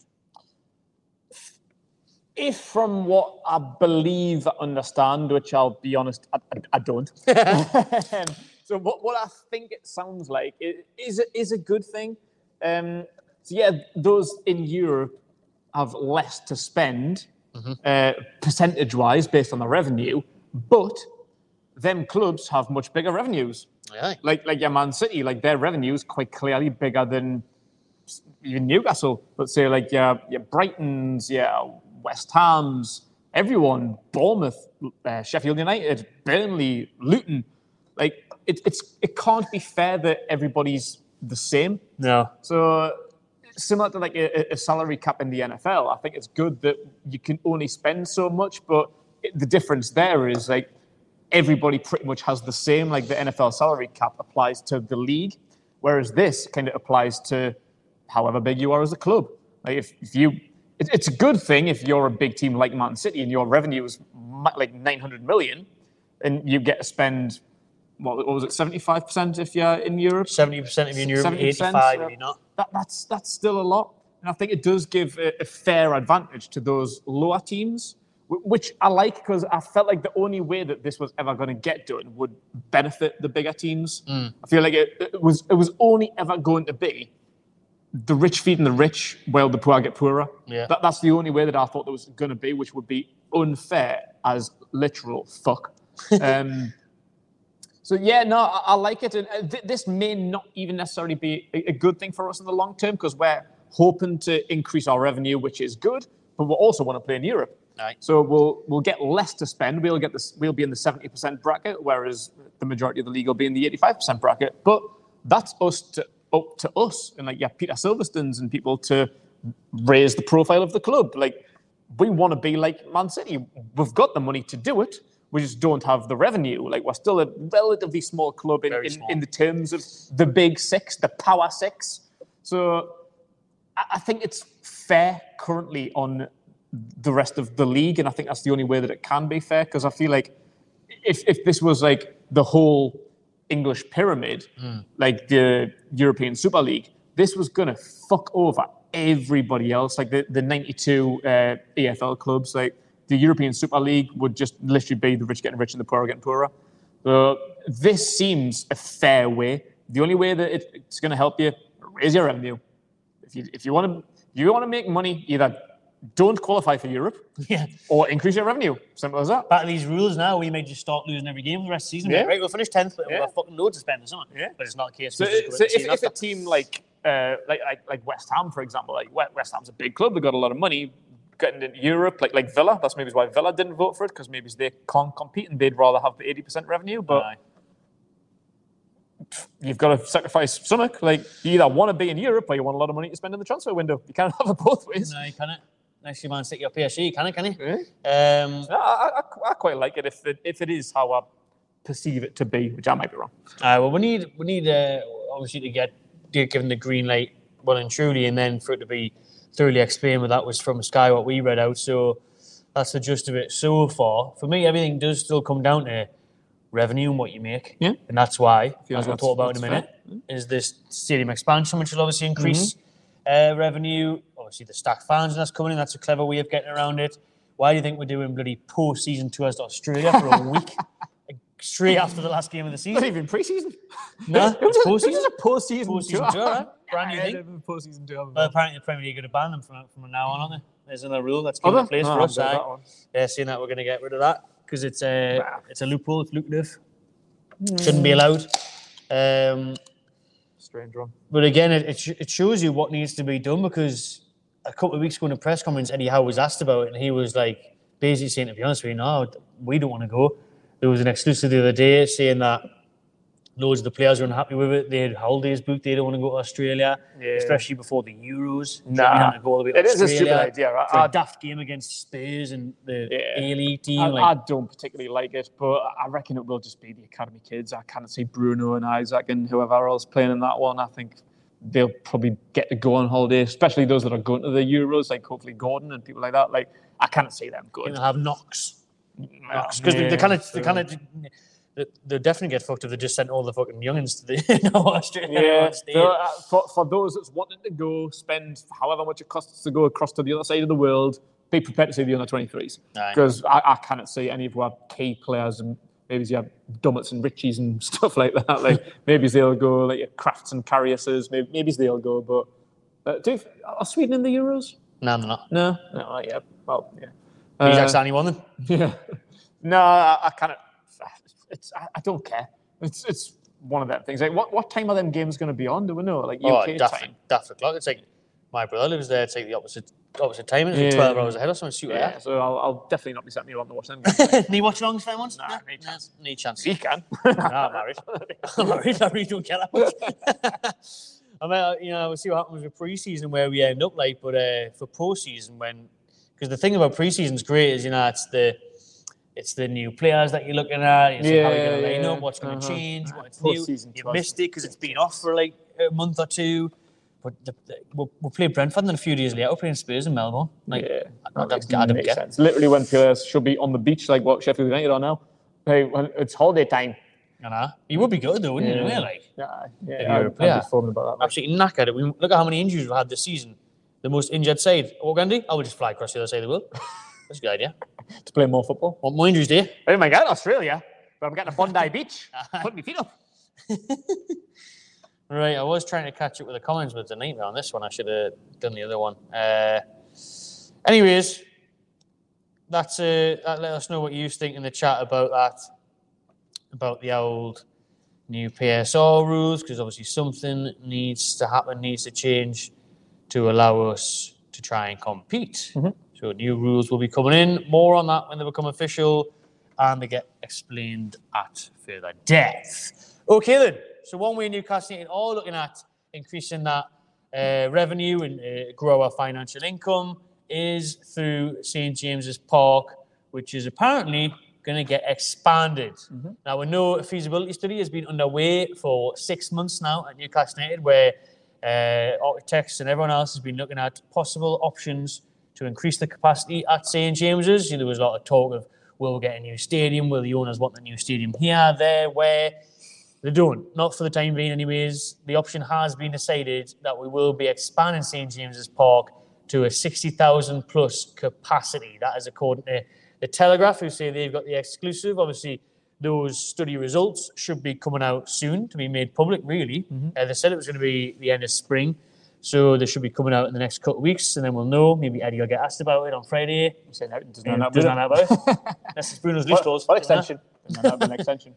If from what I believe, I understand, which I'll be honest, I, I, I don't. So what, what I think it sounds like is, is a good thing. Um, so yeah, those in Europe have less to spend, mm-hmm. uh, percentage-wise, based on the revenue, but them clubs have much bigger revenues. Yeah. Like like your Man City, like their revenue is quite clearly bigger than even Newcastle. But say like your, your Brightons, your West Hams, everyone, Bournemouth, uh, Sheffield United, Burnley, Luton. Like it, it's it can't be fair that everybody's the same. No. So similar to like a, a salary cap in the N F L, I think it's good that you can only spend so much, but it, the difference there is like everybody pretty much has the same. Like the N F L salary cap applies to the league, whereas this kind of applies to however big you are as a club. Like if, if you, it, it's a good thing if you're a big team like Man City and your revenue is like nine hundred million, and you get to spend. What, what was it, seventy-five percent if you're in Europe? seventy percent if you're in Europe, eighty-five uh, if you're not. That, that's, that's still a lot. And I think it does give a, a fair advantage to those lower teams, which I like because I felt like the only way that this was ever going to get done would benefit the bigger teams. Mm. I feel like it, it was it was only ever going to be the rich feeding the rich while the poor get poorer. Yeah. That, that's the only way that I thought there was going to be, which would be unfair as literal fuck. Um, So, yeah, no, I, I like it. And th- this may not even necessarily be a, a good thing for us in the long term because we're hoping to increase our revenue, which is good, but we also want to play in Europe. Right. So we'll we'll get less to spend. We'll get this. We'll be in the seventy percent bracket, whereas the majority of the league will be in the eighty-five percent bracket. But that's us to up to us and like yeah, Peter Silverstone's and people to raise the profile of the club. Like we want to be like Man City. We've got the money to do it. We just don't have the revenue. Like we're still a relatively small club in, in, small. in the terms of the big six, the power six. So I, I think it's fair currently on the rest of the league, and I think that's the only way that it can be fair. Because I feel like if if this was like the whole English pyramid, mm. like the European Super League, this was gonna fuck over everybody else. Like the the ninety-two uh, E F L clubs, like. The European Super League would just literally be the rich getting rich and the poor getting poorer. So this seems a fair way. The only way that it, it's going to help you raise your revenue. If you if you want to if you want to make money, either don't qualify for Europe, yeah, or increase your revenue. Simple as that. Back to these rules now, we may just start losing every game for the rest of the season. Yeah. Right, we'll finish tenth, but yeah. we'll have fucking loads to spend or something. Yeah. But it's not the case. So, so if, if a team like, uh, like like like West Ham, for example, like West Ham's a big club, they've got a lot of money. Getting into Europe, like like Villa, that's maybe why Villa didn't vote for it, because maybe they can't compete and they'd rather have the eighty percent revenue. But Aye. You've got to sacrifice something. Like you either want to be in Europe or you want a lot of money to spend in the transfer window. You can't have it both ways. No, you can't. Unless you Man City or P S G, can it? Can you? Yeah. Um, I, I, I quite like it if it if it is how I perceive it to be, which I might be wrong. Aye, well, we need we need uh, obviously to get given the green light well and truly, and then for it to be thoroughly explained what that was from Sky, what we read out. So that's the gist of it so far. For me, everything does still come down to revenue and what you make. Yeah. And that's why, as we'll talk about in a fair. minute, is this stadium expansion, which will obviously increase mm-hmm. uh, revenue. Obviously, the stacked fans and that's coming in. That's a clever way of getting around it. Why do you think we're doing bloody post-season tours to Australia for a week? Straight after the last game of the season. Not even pre-season. No, it's post-season. It's a post-season, post-season tour, right? Brand new yeah, thing. Post-season tour. Well, apparently the Premier League are going to ban them from, from now on, aren't they? There's another rule that's given in place no, for us. That Right? Yeah, seeing that we're going to get rid of that because it's a wow. it's a loophole. It's lucrative. Mm. Shouldn't be allowed. Um, Strange one. But again, it it, sh- it shows you what needs to be done because a couple of weeks ago in a press conference, Eddie Howe was asked about it, and he was like basically saying, to be honest with you, no, we don't want to go. There was an exclusive the other day saying that loads of the players are unhappy with it. They had holidays booked. They don't want to go to Australia, yeah. especially before the Euros. Nah, to go all the way to it Australia. is a stupid idea. Right? For a daft game against Spurs and the yeah. A-League team. I, like, I don't particularly like it, but I reckon it will just be the academy kids. I can't see Bruno and Isaac and whoever else playing in that one. I think they'll probably get to go on holiday, especially those that are going to the Euros, like hopefully Gordon and people like that. Like I can't see them going. They'll have Knox. Knox because yeah, they kind of they kind of they definitely get fucked if they just sent all the fucking youngins to the no, Australia. Yeah, so, uh, for for those that's wanting to go, spend however much it costs to go across to the other side of the world. Be prepared to see the under twenty-threes because I, I cannot see any of our key players and maybe you have Dummets and Richies and stuff like that. Like maybe they'll go like Crafts and Carriuses. Maybe maybe they'll go, but uh, do you, are Sweden in the Euros? No, they're not. No, no, yeah, well, yeah. Uh, He's actually won them. Yeah, no, I, I kind of. It's I, I don't care. It's it's one of them things. Like what, what time are them games going to be on? Do we know? Like U K oh, daft, time? Daft o'clock. It's like My brother lives there. Take the opposite opposite time. It's Yeah. twelve hours ahead or something. Shoot, Yeah, yeah. so I'll, I'll definitely not be sat near on to watch them. games. Need watch alongs then once? Nah, Nah, no chance. Nah, no chance. He can. Nah, I'm married. I'm married. I really don't care that much. I mean, uh, you know, we'll see what happens with pre-season where we end up like, but uh, for post-season, when because the thing about pre-season is great is you know it's the it's the new players that you're looking at. You see how you're going to line Yeah, up, what's going to uh-huh. change, what's new. Post-season You've trust. missed it because it's been off for like a month or two. But the, the, we'll, we'll play Brentford and then a few days later we're playing Spurs in Melbourne. Like, Yeah, I, I, that don't- I don't makes get. sense. Literally, when players should be on the beach, like what Sheffield United are now. Hey, when it's holiday time. You know, you would be good though, wouldn't you? Yeah. Really? Like, Yeah, yeah. If you're I'd, a I'd player. be foaming about that. absolutely knackered. We look at how many injuries we've had this season. The most injured side. Oh, Gandhi, I would just fly across the other side of the world. That's a good idea. To play more football. Want more injuries, do you? Oh my God, Australia! But I'm getting a Bondi Beach. Put my feet up. Right, I was trying to catch up with the comments, but it's a nightmare on this one. I should have done the other one. Uh, anyways, that's uh, that. Let us know what you think in the chat about that, about the old new P S R rules, because obviously something needs to happen, needs to change to allow us to try and compete. Mm-hmm. So new rules will be coming in. More on that when they become official and they get explained at further depth. Okay then. So one way Newcastle United are looking at increasing that uh, revenue and uh, grow our financial income is through Saint James's Park, which is apparently going to get expanded. Mm-hmm. Now, we know a feasibility study has been underway for six months now at Newcastle United, where uh, architects and everyone else has been looking at possible options to increase the capacity at Saint James's. You know, there was a lot of talk of, will we get a new stadium? Will the owners want the new stadium here, there, where? They don't. Not for the time being, anyways. The option has been decided that we will be expanding Saint James's Park to a sixty thousand plus capacity. That is according to the Telegraph, who say they've got the exclusive. Obviously, those study results should be coming out soon to be made public, really. Mm-hmm. Uh, they said it was going to be the end of spring. So they should be coming out in the next couple of weeks, and then we'll know. Maybe Eddie will get asked about it on Friday. You say no, does Um, not does not know about it. That's just Bruno's leash clause. What extension? Does not have an extension.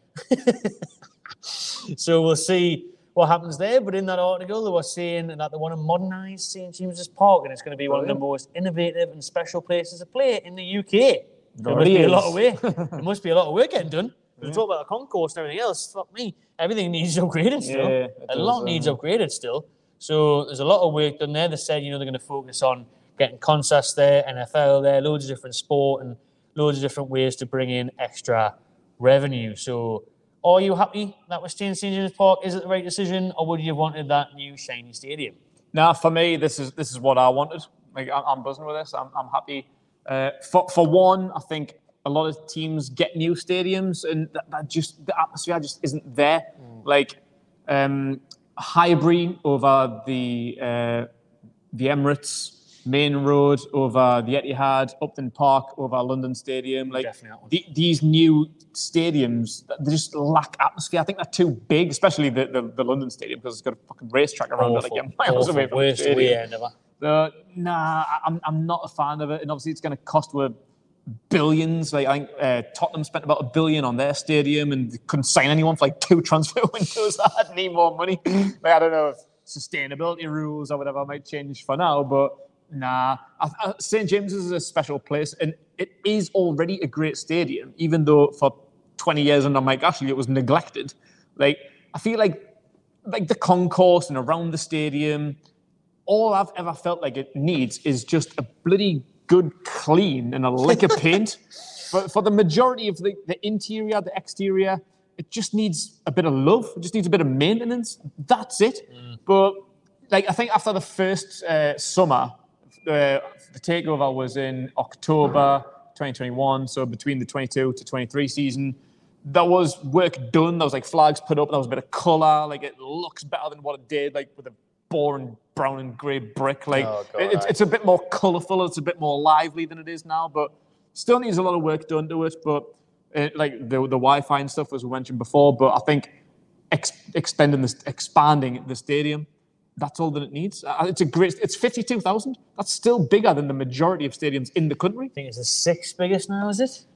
So we'll see what happens there. But in that article, they were saying that they want to modernise Saint James's Park, and it's going to be one of the most innovative and special places to play in the U K. There must be a lot of work. There must be a lot of work getting done. We yeah. talk about the concourse and everything else. Fuck me, everything needs upgraded still. Yeah, a does, lot uh, needs upgraded still. So there's a lot of work done there. They said, you know, they're going to focus on getting concerts there, N F L there, loads of different sport and loads of different ways to bring in extra revenue. So are you happy that we're staying in Saint James's Park? Is it the right decision, or would you have wanted that new shiny stadium? Nah, for me, this is this is what I wanted. Like I'm, I'm buzzing with this. I'm, I'm happy. Uh, for for one, I think a lot of teams get new stadiums, and that, that just the atmosphere just isn't there. Mm. Like um, Highbury over the uh, the Emirates Main Road, over the Etihad, Upton Park, over London Stadium. Like the, these new stadiums, they just lack atmosphere. I think they're too big, especially the, the, the London Stadium, because it's got a fucking racetrack around awful, it, like miles awful, away from worst the stadium. Way ever. So, nah, I'm I'm not a fan of it, and obviously it's going to cost with billions. Like I think uh, Tottenham spent about a billion on their stadium and couldn't sign anyone for like two transfer windows. That need more money. Like I don't know if sustainability rules or whatever might change for now, but nah. I, I, Saint James's is a special place, and it is already a great stadium, even though for twenty years under Mike Ashley it was neglected. Like I feel like like the concourse and around the stadium, all I've ever felt like it needs is just a bloody good clean and a lick of paint. For, for the majority of the, the interior, the exterior, it just needs a bit of love. It just needs a bit of maintenance. That's it. Mm. But like I think after the first uh, summer, uh, the takeover was in October twenty twenty-one. So between the twenty-two to twenty-three season, there was work done. There was like flags put up. There was a bit of colour. Like it looks better than what it did. Like with a boring brown and grey brick. Like oh, God, it's, it's a bit more colourful. It's a bit more lively than it is now. But still needs a lot of work done to it. But it, like the the Wi-Fi and stuff, as we mentioned before. But I think ex- expanding this, expanding the stadium, that's all that it needs. Uh, it's a great. It's fifty-two thousand. That's still bigger than the majority of stadiums in the country. I think it's the sixth biggest now, is it?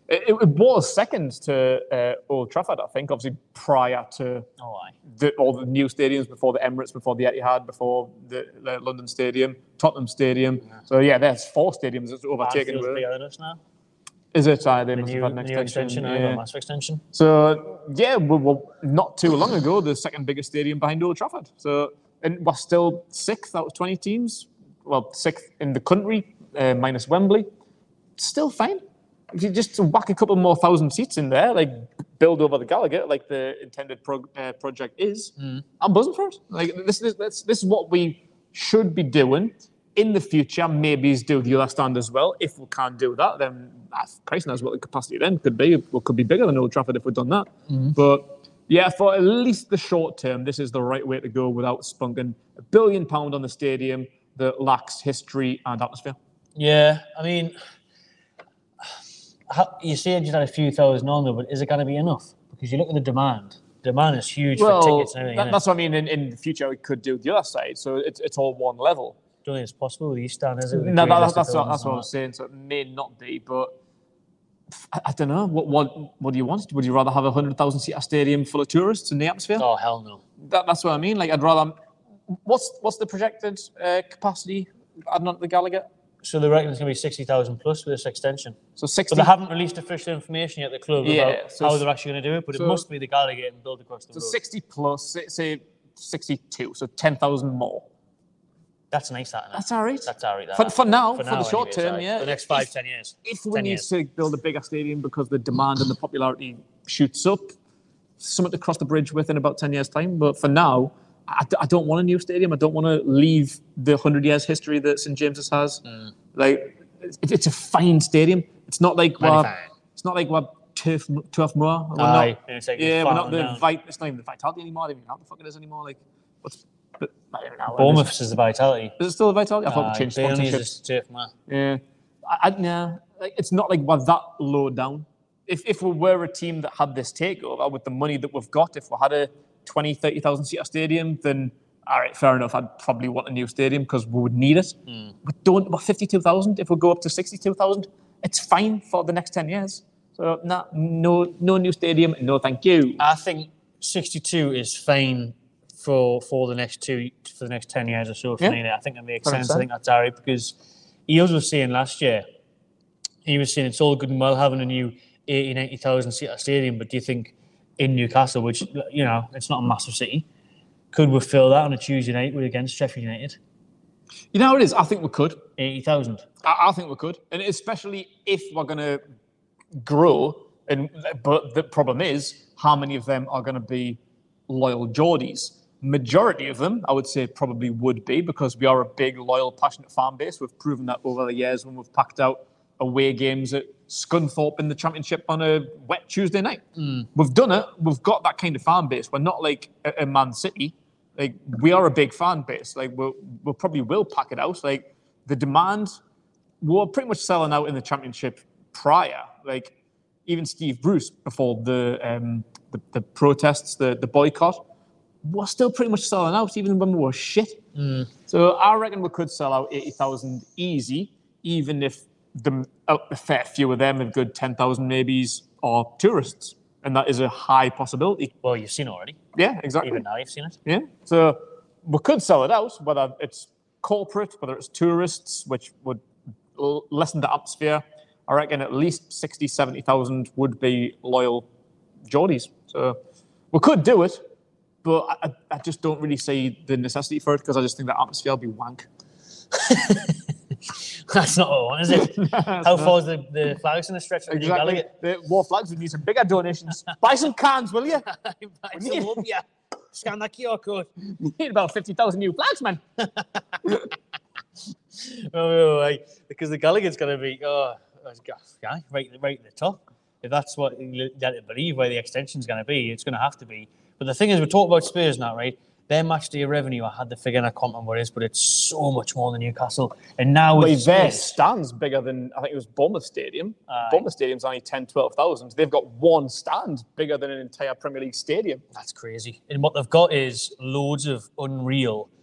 It, it was second to uh, Old Trafford, I think, obviously prior to Oh, aye. the, all the new stadiums, before the Emirates, before the Etihad, before the, the London Stadium, Tottenham Stadium. Yeah. So yeah, there's four stadiums that's overtaken. Anfield's bigger than us now. Is it? Uh, they The must new, have had an the extension. new extension, yeah. aye, a massive extension. So yeah, well, well, not too long ago, the second biggest stadium behind Old Trafford. So and we're still sixth out of twenty teams. Well, sixth in the country, uh, minus Wembley. Still fine. If you just whack a couple more thousand seats in there, like build over the Gallagher, like the intended prog- uh, project is, mm. I'm buzzing for it. Like this, this, this, this is what we should be doing in the future. Maybe is do the other stand as well. If we can't do that, then Christ knows what the capacity then could be. It could be bigger than Old Trafford if we've done that. Mm. But yeah, for at least the short term, this is the right way to go without spunking a billion pound on the stadium that lacks history and atmosphere. Yeah, I mean. How, you said you had a few thousand on there, but is it going to be enough? Because you look at the demand. Demand is huge well, for tickets and everything. That, that's what I mean. In, in the future, we could do the other side, so it's it's all one level. Don't think it's possible with East Stand, is it? No, that, that's that's what, that's what I was saying. So it may not be, but I, I don't know. What what what do you want? Would you rather have a hundred thousand seat stadium full of tourists in the atmosphere? Oh hell no. That, that's what I mean. Like I'd rather. What's what's the projected uh, capacity adding on to the Gallagher? So they reckon it's going to be sixty thousand plus with this extension. So sixty. But they haven't released official information yet, the club, yeah, about so how they're actually going to do it. But so, it must be the Gallagher and build across the so road. So sixty plus, say sixty-two, so ten thousand more. That's nice, that. That's all right. That's all right. For, for now, for, for, now, the short anyways, term, right. yeah. For the next five, if, ten years. If we ten need years. to build a bigger stadium because the demand and the popularity shoots up, something to cross the bridge with in about ten years' time. But for now, I, I don't want a new stadium. I don't want to leave the hundred years history that Saint James's has. Mm. Like. It's, it's a fine stadium. It's not like we're, it's not like we're Turf Turf Moor. We're Aye, not, yeah, we're not the Vit. It's not even the Vitality anymore. I don't even know how the fuck it is anymore. Like, what's but, I don't know. Bournemouth is the Vitality. Is it still the Vitality? I thought Aye, we changed Burnley's sponsorships. Turf Moor. Yeah, I, I, yeah. Like, it's not like we're that low down. If if we were a team that had this takeover with the money that we've got, if we had a twenty, thirty thousand seater stadium, then. All right, fair enough. I'd probably want a new stadium because we would need it. Mm. We don't. Well, fifty-two thousand. If we go up to sixty-two thousand, it's fine for the next ten years. So nah, no, no new stadium. No, thank you. I think sixty-two is fine for for the next two for the next ten years or so. For yeah. me, I think that makes sense. I think that's all right because Eels was saying last year. He was saying it's all good and well having a new eighty, ninety thousand seater stadium, but do you think in Newcastle, which you know, it's not a massive city. Could we fill that on a Tuesday night against Sheffield United? You know how it is? I think we could. eighty thousand. I, I think we could. And especially if we're going to grow. And But the problem is, how many of them are going to be loyal Geordies? Majority of them, I would say, probably would be because we are a big, loyal, passionate fan base. We've proven that over the years when we've packed out away games at Scunthorpe in the Championship on a wet Tuesday night. Mm. We've done it. We've got that kind of fan base. We're not like a, a Man City. Like, we are a big fan base. Like, we'll, we'll probably will pack it out. Like, the demand, we're pretty much selling out in the Championship prior. Like, even Steve Bruce, before the um, the, the protests, the, the boycott, we're still pretty much selling out, even when we were shit. Mm. So I reckon we could sell out eighty thousand easy, even if the, a fair few of them, a good ten thousand maybes, are tourists. And that is a high possibility. Well, you've seen it already. Yeah, exactly. Even now you've seen it. Yeah. So we could sell it out, whether it's corporate, whether it's tourists, which would lessen the atmosphere. I reckon at least sixty, seventy thousand would be loyal Geordies. So we could do it, but I, I just don't really see the necessity for it because I just think the atmosphere will be wank. That's not what I want, is it? no, How far is the, the flags in the stretch? Exactly. The more flags would need some bigger donations. Buy some cans, will you? Buy some up, yeah. Scan that Q R code. We need about fifty thousand new flags, man. oh, right. Because the Gallagher's going to be oh, yeah, right, right at the top. If that's what you let it believe where the extension's going to be, it's going to have to be. But the thing is, we talk about Spurs now, right? Their match day revenue, I had the figure and I can't remember what it is, but it's so much more than Newcastle. And now well, with their stand's bigger than, I think it was Bournemouth Stadium. Uh, Bournemouth Stadium's only ten, twelve thousand. They've got one stand bigger than an entire Premier League stadium. That's crazy. And what they've got is loads of unreal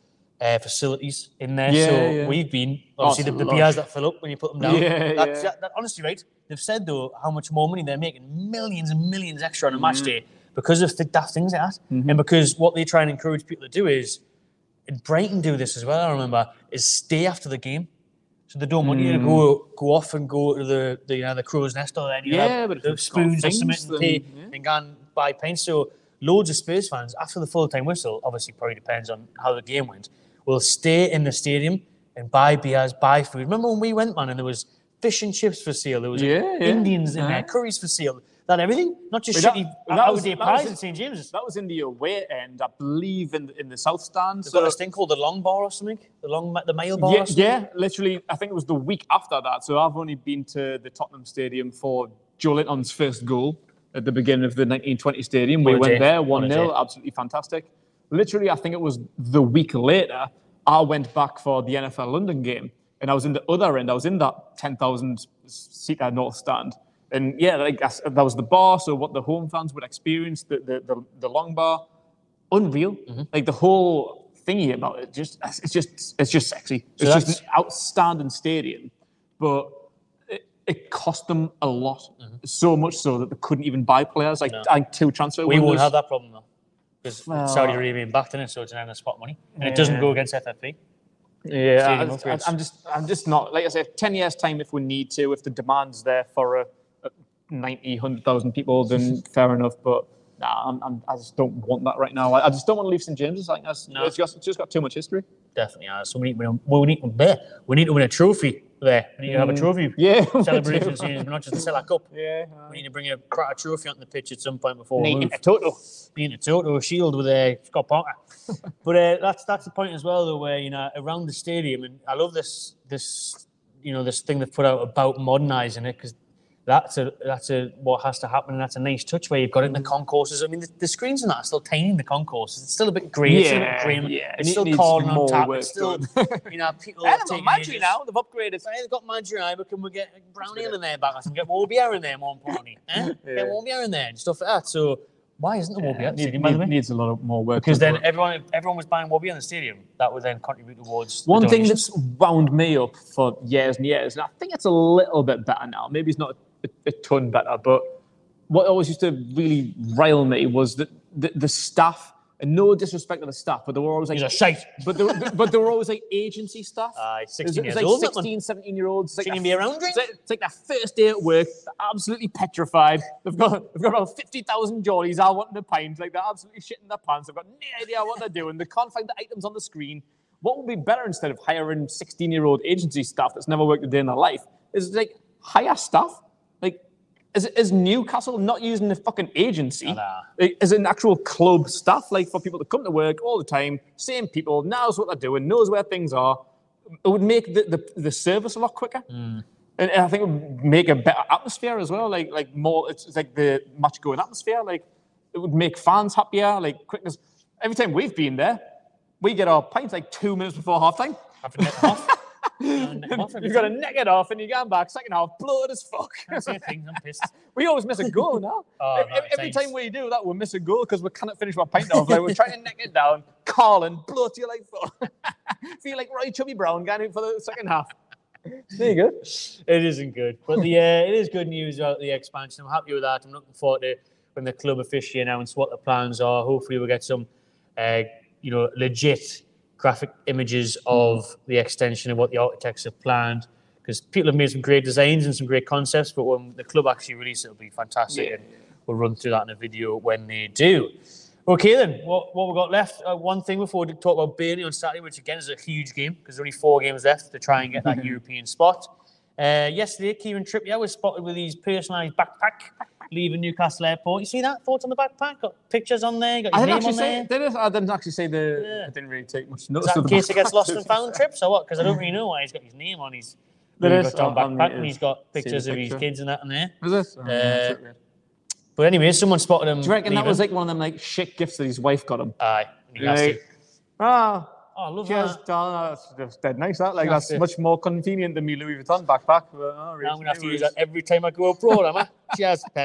uh, facilities in there. Yeah, so yeah. we've been, Oh, obviously, it's the, the lush. beers that fill up when you put them down. Yeah, That's, yeah. That, that, honestly, right, they've said, though, how much more money they're making, millions and millions extra on a match day because of th- daft things like that. And because what they try and encourage people to do is, and Brighton do this as well, I remember, is stay after the game. So they don't want you to go go off and go to the, the you know the crow's nest or any Yeah, of but if the it's got spoons or things, something and then, pay yeah. and go and buy pints. So loads of Spurs fans, after the full-time whistle, obviously probably depends on how the game went, will stay in the stadium and buy beers, buy food. Remember when we went, man, and there was fish and chips for sale, there was Yeah, like, yeah. Indians in there, Uh-huh. curries for sale, that everything, not just That- shitty that was- out-of-date that was pies it. at Saint James's. That was in the away end, I believe, in in the south stand. They've So got this thing called the long bar or something, the long the mile bar. yeah, or something. yeah, literally, I think it was the week after that. So I've only been to the Tottenham Stadium for Joe Linton's first goal at the beginning of the nineteen twenty stadium. We What a went day. there, What a one nil, day. absolutely fantastic. Literally, I think it was the week later, I went back for the N F L London game. And I was in the other end. I was in that ten thousand seater north stand. And yeah, like that's- that was the bar. So what the home fans would experience, the the, the, the long bar, unreal. Mm-hmm. Like the whole thingy about it, just it's just it's just sexy. It's that's- just an outstanding stadium, but it, it cost them a lot, so much so that they couldn't even buy players. Like No. like two transfer We windows. won't have that problem though, because Well- Saudi Arabia backed in it, so it's now going to spot money, and it doesn't Yeah. go against F F P. Yeah, Stadium I, upgrades. I'm just, I'm just not. Like I said, ten years time, if we need to, if the demand's there for a, a ninety, one hundred thousand people, then fair enough. But nah, I'm, I'm, I just don't want that right now. I, I just don't want to leave Saint James's. Like that's, No. it's just, it's just got too much history. Definitely, yeah. So we need, we need, we need, we need to win a trophy there. We need to have a trophy Mm. Yeah, we celebration do. season, not just to sell a cup. Yeah, We need to bring a crack a trophy on the pitch at some point before we need move. a total. Being a Toto shield with a Scott Parker. But uh, that's that's the point as well, though, where you know around the stadium, and I love this this you know this thing they've put out about modernising it, because that's a that's a what has to happen, and that's a nice touch where you've got it in the concourses. I mean, the, the screens and that are still tiny in the concourses. It's still a bit grey. it's still a bit Yeah, grim. yeah, It's it still needs calling on more tap. work It's still done. you know people. And are they've taking got Madry ages. now. They've upgraded. They've got Madry now, but can we get brown ale in there back? I can get more beer in there, more importantly. Eh? Yeah. Get more beer in there and stuff like that. So why isn't there more beer at the Need- stadium, by the way? need- needs a lot of more work. Because done, then but- everyone everyone was buying Wobby in the stadium. That would then contribute towards the One thing donations. that's wound me up for years and years, and I think it's a little bit better now. Maybe it's not a, a ton better, but what always used to really rile me was that the, the staff, and no disrespect to the staff, but they were always like, He's a shite. but they were, but they were always like agency staff. Aye, It's- sixteen it's years like old, that one. sixteen, seventeen year olds. It's like Shouldn't their- you be around drink? It's like, it's like their first day at work. They're absolutely petrified. They've got, they've got about fifty thousand jollies all wanting a pint. Like they're absolutely shitting their pants. They've got no idea what they're doing. They can't find the items on the screen. What would be better instead of hiring sixteen year old agency staff that's never worked a day in their life is like hire staff. Like, is, is Newcastle not using the fucking agency? Nah. Like, is an actual club staff, like for people to come to work all the time, same people, knows what they're doing, knows where things are. It would make the, the, the service a lot quicker. And I think it would make a better atmosphere as well. Like like more, it's, it's like the match going atmosphere. Like it would make fans happier. Like quickness. Every time we've been there, we get our pints like two minutes before half time. Have to net them off. Uh, net them off every You've got to time. neck it off, and you're going back second half, blood as fuck. Can't say things, I'm pissed. We always miss a goal now. Oh, every, no, every thanks. time we do that, we miss a goal because we cannot finish our pint off. Like we're trying to neck it down, calling, blow to you like fuck. Feel like Roy Chubby Brown going in for the second half. There you go. It isn't good. But the uh, it is good news about the expansion. I'm happy with that. I'm looking forward to when the club officially announce what the plans are. Hopefully we'll get some uh, you know, legit graphic images of the extension of what the architects have planned. Because people have made some great designs and some great concepts, but when the club actually release it, it'll be fantastic. Yeah. And we'll run through that in a video when they do. Okay then, what, what we've got left, uh, one thing before we talk about Burnley on Saturday, which again is a huge game, because there's only four games left to try and get that European spot. Uh, yesterday, Kieran Trippier was spotted with his personalised backpack leaving Newcastle Airport. You see that? Thoughts on the backpack? Got pictures on there? Got I his didn't name actually on say. there? Did it? I didn't actually say the. Yeah. I didn't really take much Is notice. that of in the case it gets backpack. lost and found trips or what? Because I don't really know why he's got his name on his There Louis is, Vuitton on- on backpack, the- and he's got see the pictures of his picture. kids and that in there. Is this? Oh, that's Uh, it, weird. But anyway, someone spotted him. Do you reckon that leaving. was like one of them like shit gifts that his wife got him? Aye. and he has to. Like, ah, Oh, I love cheers, that. darling. That's, that's dead nice. That like That's that's it. much more convenient than me Louis Vuitton backpack. But, oh, I'm going to have to really, use that every time I go abroad, am I? Cheers, pet.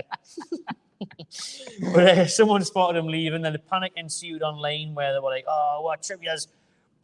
But uh, someone spotted him leaving, then the panic ensued online where they were like, oh, what, Trippier's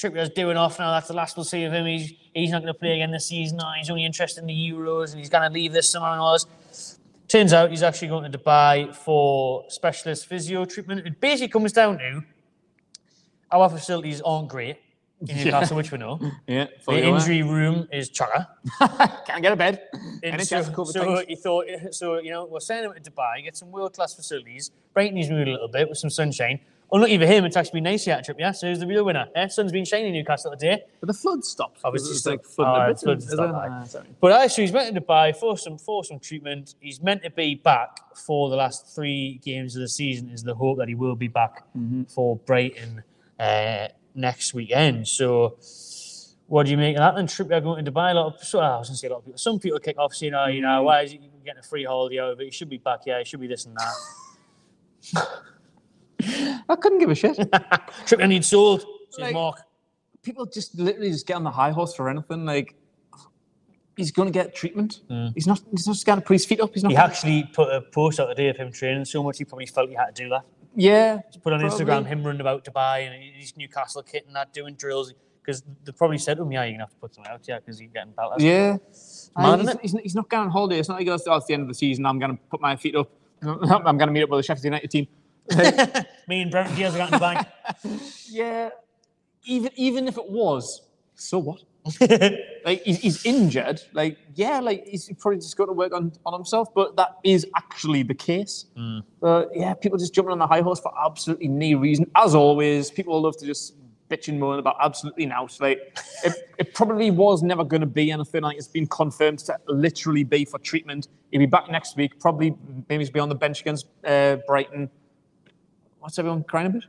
Trippier's doing off now. That's the last we'll see of him. He's he's not going to play again this season. No, he's only interested in the Euros and he's going to leave this summer and all this. Turns out he's actually going to Dubai for specialist physio treatment. It basically comes down to our facilities aren't great in Newcastle, yeah. which we know. Yeah, the injury away. room is chocker. Can't get a bed. So, so he thought, so you know, we'll send him to Dubai, get some world-class facilities, brighten his mood a little bit with some sunshine. Unlucky for him, it's actually been nice here at Trippier, so he's the real winner. Eh? Sun's been shining in Newcastle today. But the flood stopped. Obviously, it's it's like flooding oh, a bit. Flood's stopped, ah, but actually, he's meant to Dubai for some for some treatment. He's meant to be back for the last three games of the season. Is the hope that he will be back mm-hmm. for Brighton uh, next weekend. So, what do you make of that? Then Trippier going to Dubai. A lot of, so, I was going to say a lot of people. Some people kick off saying, "Oh, you know, why is he getting a free holiday out of it? He should be back. Yeah, he should be this and that." I couldn't give a shit. Trippier needs sold. Says Mark. People just literally just get on the high horse for anything. Like, he's going to get treatment. Mm. He's not. He's not just going to put his feet up. He's not. He gonna... actually put a post out today of him training so much he probably felt he had to do that. Yeah. Just put on probably. Instagram him running about Dubai and his Newcastle kit and that doing drills because they probably said to him, "Yeah, you're gonna have to put something out, yeah, because you're getting battered." Yeah. Man, he's, he's, he's not going on holiday. It's not like he goes, oh, it's the end of the season. I'm going to put my feet up. I'm going to meet up with the Sheffield United team. Me and Brenton Diaz are going to the bank. Yeah, even even if it was, so what? Like he's, he's injured. Like yeah, like he's probably just got to work on, on himself. But that is actually the case. Mm. But yeah, people just jumping on the high horse for absolutely no reason. As always, people love to just bitch and moan about absolutely now. Like it, it probably was never going to be anything. Like it's been confirmed to literally be for treatment. He'll be back next week. Probably maybe he'll be on the bench against uh, Brighton. What's everyone crying about?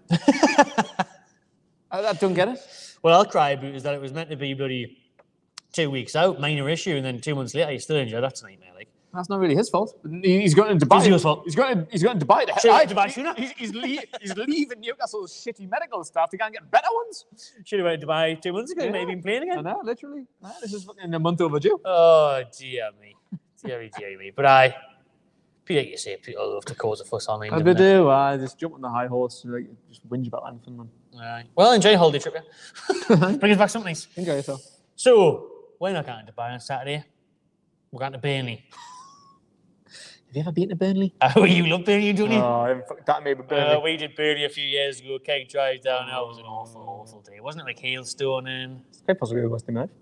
I, I don't get it. What I'll cry about is that it was meant to be bloody two weeks out, minor issue, and then two months later he's still injured. That's a nightmare. Like that's not really his fault. He's going to Dubai. It's his fault. He's going to he's going to Dubai. To Sure, I, Dubai sooner. He's he's, le- he's leaving Newcastle's shitty medical staff to go and get better ones. Should have went to Dubai two months ago. Yeah. Maybe been playing again. I know, literally. Nah, this is fucking a month overdue. Oh dear me, dear dear me. But I. Peter, you say people love to cause a fuss online. Oh, they do. I just jump on the high horse, like just whinge about anything, man. Right. Well, enjoy your holiday trip, yeah. Bring us back something nice. Enjoy yourself. So, we're not going to Dubai on Saturday. We're going to Burnley. Have you ever been to Burnley? Oh, you love Burnley, don't you? Oh, that made me Burnley. Uh, we did Burnley a few years ago. Keg drive down. That was an awful, awful day. Wasn't it like hailstone and? It's quite possibly the worst thing I've.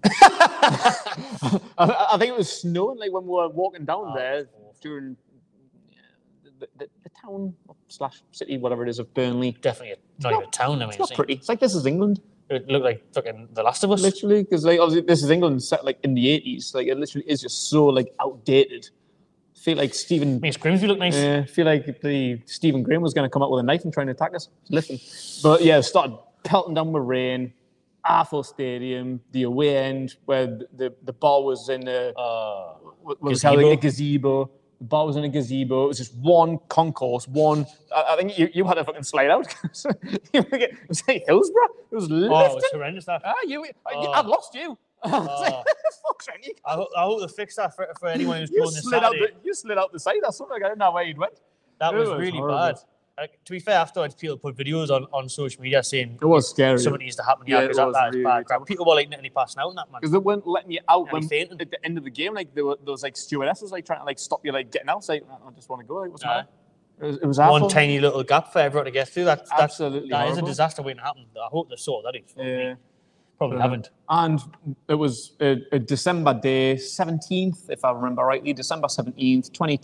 I, I think it was snowing like when we were walking down oh, there during. The, the, the town slash city, whatever it is, of Burnley. Definitely a, not, not even a town. I mean, it's not pretty. It's like this is England. It looked like fucking The Last of Us. Literally, because like obviously this is England set like in the eighties. Like it literally is just so like outdated. I feel like Stephen. Makes Grimsby look nice. Yeah, uh, I feel like the Stephen Graham was going to come up with a knife and try and attack us. Listen, but yeah, it started pelting down with rain. Arthur Stadium, the away end where the the, the ball was in a uh, was held like a gazebo. The bar was in a gazebo. It was just one concourse, one. I, I think you, you had to fucking slide out. It was like Hillsborough. It was lifting. Oh, it was horrendous. That. Ah, you. Oh. I'd lost you. Oh. Fuck's wrong, you I, hope, I hope they fix that for, for anyone who's you going this slid Saturday. Out the, you slid out the side or something. I don't know where you'd went. That it was, was really horrible. bad. Like, to be fair, afterwards, people put videos on, on social media saying it was scary. Something needs to happen here yeah, because that, that really is bad. Crap. People were like nearly passing out in that, man. Because they weren't letting you out when, fainting. at the end of the game. Like there were those like stewardesses like trying to like stop you like getting out. Like I just want to go. Like what's the matter? It was, it was one awful. tiny little gap for everyone to get through. That, that's, Absolutely that is a horrible. disaster waiting to happen. I hope they saw that. Yeah. Probably yeah. haven't. And it was a, a December day, seventeenth, if I remember rightly, December seventeenth, twenty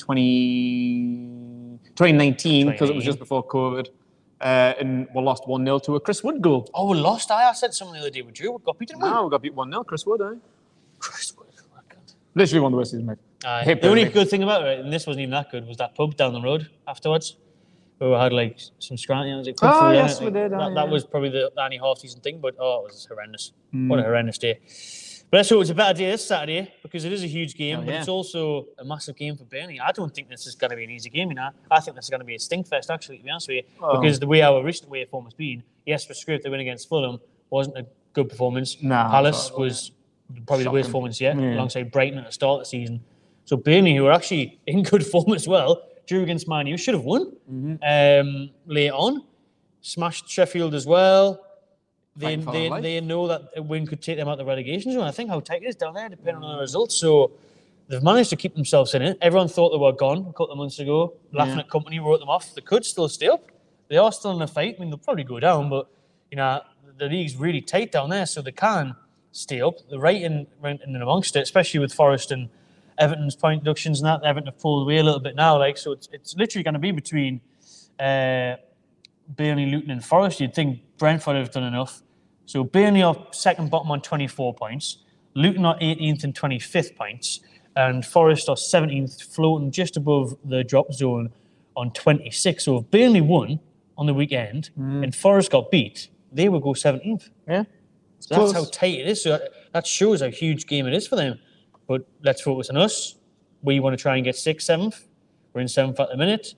twenty, twenty nineteen, because it was just before COVID. Uh, and we lost one nil to a Chris Wood goal. Oh, we lost. I, I said something the other day with Drew. We got beat, didn't we? No, we got beat one nil. Chris Wood, eh? Chris Wood. Oh, God. Literally one of the worst seasons, mate. Uh, the only good thing about it, and this wasn't even that good, was that pub down the road afterwards. Where we had like some scranty. Was it pub oh, food, yes, like, we did. That, oh, that yeah. was probably the only half-season thing, but oh, it was horrendous. Mm. What a horrendous day. But let's hope it's a better day this Saturday, because it is a huge game, oh, but yeah. it's also a massive game for Burnley. I don't think this is going to be an easy game, you know. I think this is going to be a stinkfest, actually, to be honest with you, oh. because the way our recent way of form has been, yes, for scraped the win against Fulham, wasn't a good performance. Nah, Palace was probably shocking. the worst performance yet, yeah. alongside Brighton at the start of the season. So Burnley, who are actually in good form as well, drew against Man U, should have won mm-hmm. um, late on. Smashed Sheffield as well. they fighting for they, their life. they know that a win could take them out of the relegation zone. I think how tight it is down there, depending on the results. So they've managed to keep themselves in it. Everyone thought they were gone a couple of months ago. Laughing Yeah. at company, wrote them off. They could still stay up. They are still in a fight. I mean, they'll probably go down, but you know the league's really tight down there, so they can stay up. They're right in, right in and amongst it, especially with Forest and Everton's point deductions and that. Everton have pulled away a little bit now, like so. It's it's literally going to be between uh, Burnley, Luton, and Forest. You'd think Brentford have done enough. So Burnley are second bottom on twenty-four points. Luton are eighteenth and twenty-fifth points, and Forest are seventeenth, floating just above the drop zone on twenty-six. So if Burnley won on the weekend mm. and Forest got beat, they would go seventeenth. Yeah. So that's how tight it is. So that shows how huge game it is for them. But let's focus on us. We want to try and get sixth, seventh. We're in seventh at the minute.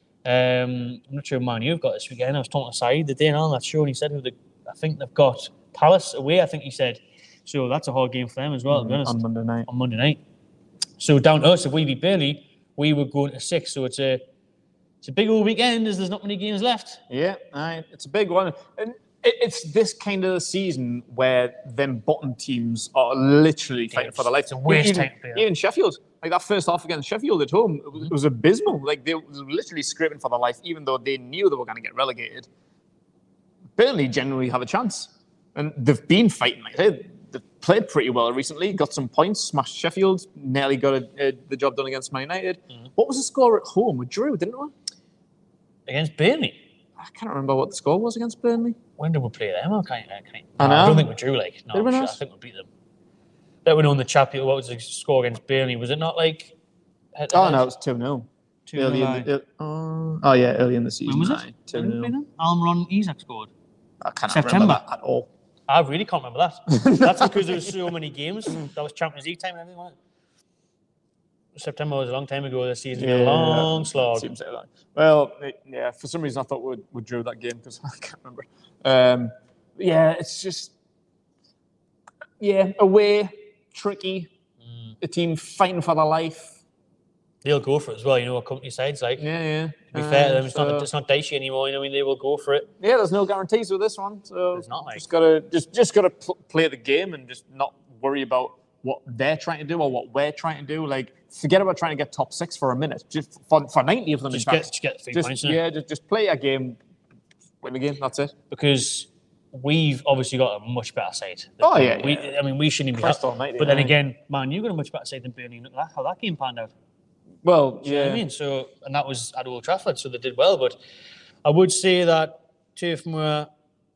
Um, I'm not sure Man U've got this weekend. I was talking to Saeed the day on that show, and he said who the, I think they've got Palace away, I think he said. So that's a hard game for them as well, mm, to be honest. On Monday night. On Monday night. So down to us, if we beat Burnley, we would go into sixth. So it's a it's a big old weekend as there's not many games left. Yeah, aye, it's a big one. And it's this kind of season where them bottom teams are literally fighting it's, for their life. It's a waste even, time. Yeah. Even Sheffield, like that first half against Sheffield at home, it was, it was abysmal. Like they were literally scraping for their life, even though they knew they were going to get relegated. Burnley generally have a chance, and they've been fighting. Like they, they've played pretty well recently. Got some points, smashed Sheffield, nearly got a, a, the job done against Man United. Mm-hmm. What was the score at home? We drew, didn't we? Against Burnley. I can't remember what the score was against Burnley. When did we play them? I, can't, I, can't, I, know. I don't think we drew. Like, no, did we sure, not? I think we beat them. Let me know in the chat. What was the score against Burnley? Was it not like? Head oh no, it was two nil. Two early in the, uh, oh yeah, early in the season. When was it? two nil. Almiron Isak scored. I can't September. remember that at all. I really can't remember that. That's because there was so many games. That was Champions League time and everything, wasn't it? September was a long time ago this season. Yeah, a long slog. Seems like that. Well, it, yeah, for some reason I thought we we drew that game because I can't remember. Um, yeah, it's just yeah, away, tricky. Mm. A team fighting for their life. They'll go for it as well. You know what company sides like. Yeah, yeah. To be um, fair to them, it's so, not it's not dicey anymore. You know, I mean, they will go for it. Yeah, there's no guarantees with this one. So it's not like just gotta just just gotta pl- play the game and just not worry about what they're trying to do or what we're trying to do. Like, forget about trying to get top six for a minute. Just for, for ninety of them, just in get, fact. Just get three just, points. Yeah, just, just play a game, win the game. That's it. Because we've obviously got a much better side. Oh yeah, we, yeah. I mean, we shouldn't even be. Ha- night, but then yeah. again, man, you got a much better side than Burnley. Look at how that game panned out. Well, Do yeah. You know what I mean? So, and that was at Old Trafford, so they did well. But I would say that Turf Moor,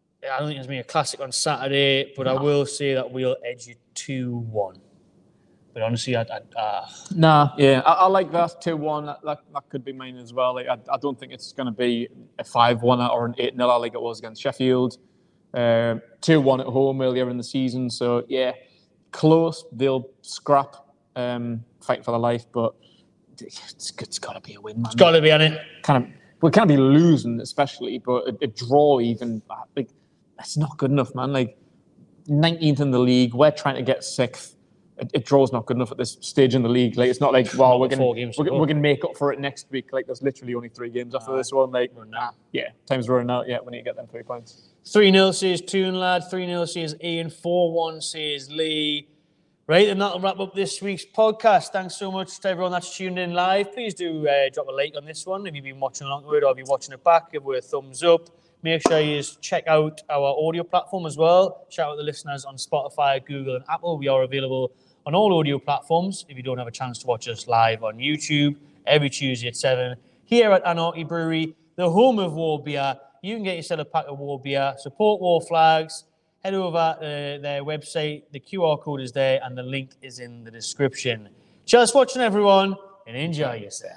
I don't think it's going to be a classic on Saturday, but no. I will say that we'll edge you two one. But honestly, I... I uh... Nah, yeah, I, I like that two one. That, that that could be mine as well. Like, I, I don't think it's going to be a five one or an eight nil like it was against Sheffield. Uh, two one at home earlier in the season. So, yeah, close. They'll scrap, um, fight for their life, but it's, it's got to be a win, man. It's got to be on it. Kind of, we can't be losing, especially, but a, a draw even, like, that's not good enough, man. Like, nineteenth in the league, we're trying to get sixth. A, a draw's not good enough at this stage in the league. Like, it's not like, well, we're going we're, we're to make up for it next week. Like, there's literally only three games after uh, this one. Like, nah, yeah, time's running out. Yeah, we need to get them three points. three nil says Toon Lad. three nil says Ian. four one says Lee. Right, and that'll wrap up this week's podcast. Thanks so much to everyone that's tuned in live. Please do uh, drop a like on this one if you've been watching along with it or if you're watching it back. Give it a thumbs up. Make sure you check out our audio platform as well. Shout out the listeners on Spotify, Google, and Apple. We are available on all audio platforms if you don't have a chance to watch us live on YouTube every Tuesday at seven. Here at Anarchy Brewery, the home of War Beer. You can get yourself a pack of War Beer. Support War Flags. Head over uh, their website. The Q R code is there and the link is in the description. Just watching, everyone, and enjoy yourself.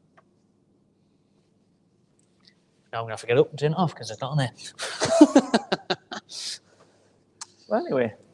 Now I'm going to have to get up and turn it off because it's not on there. Well, anyway.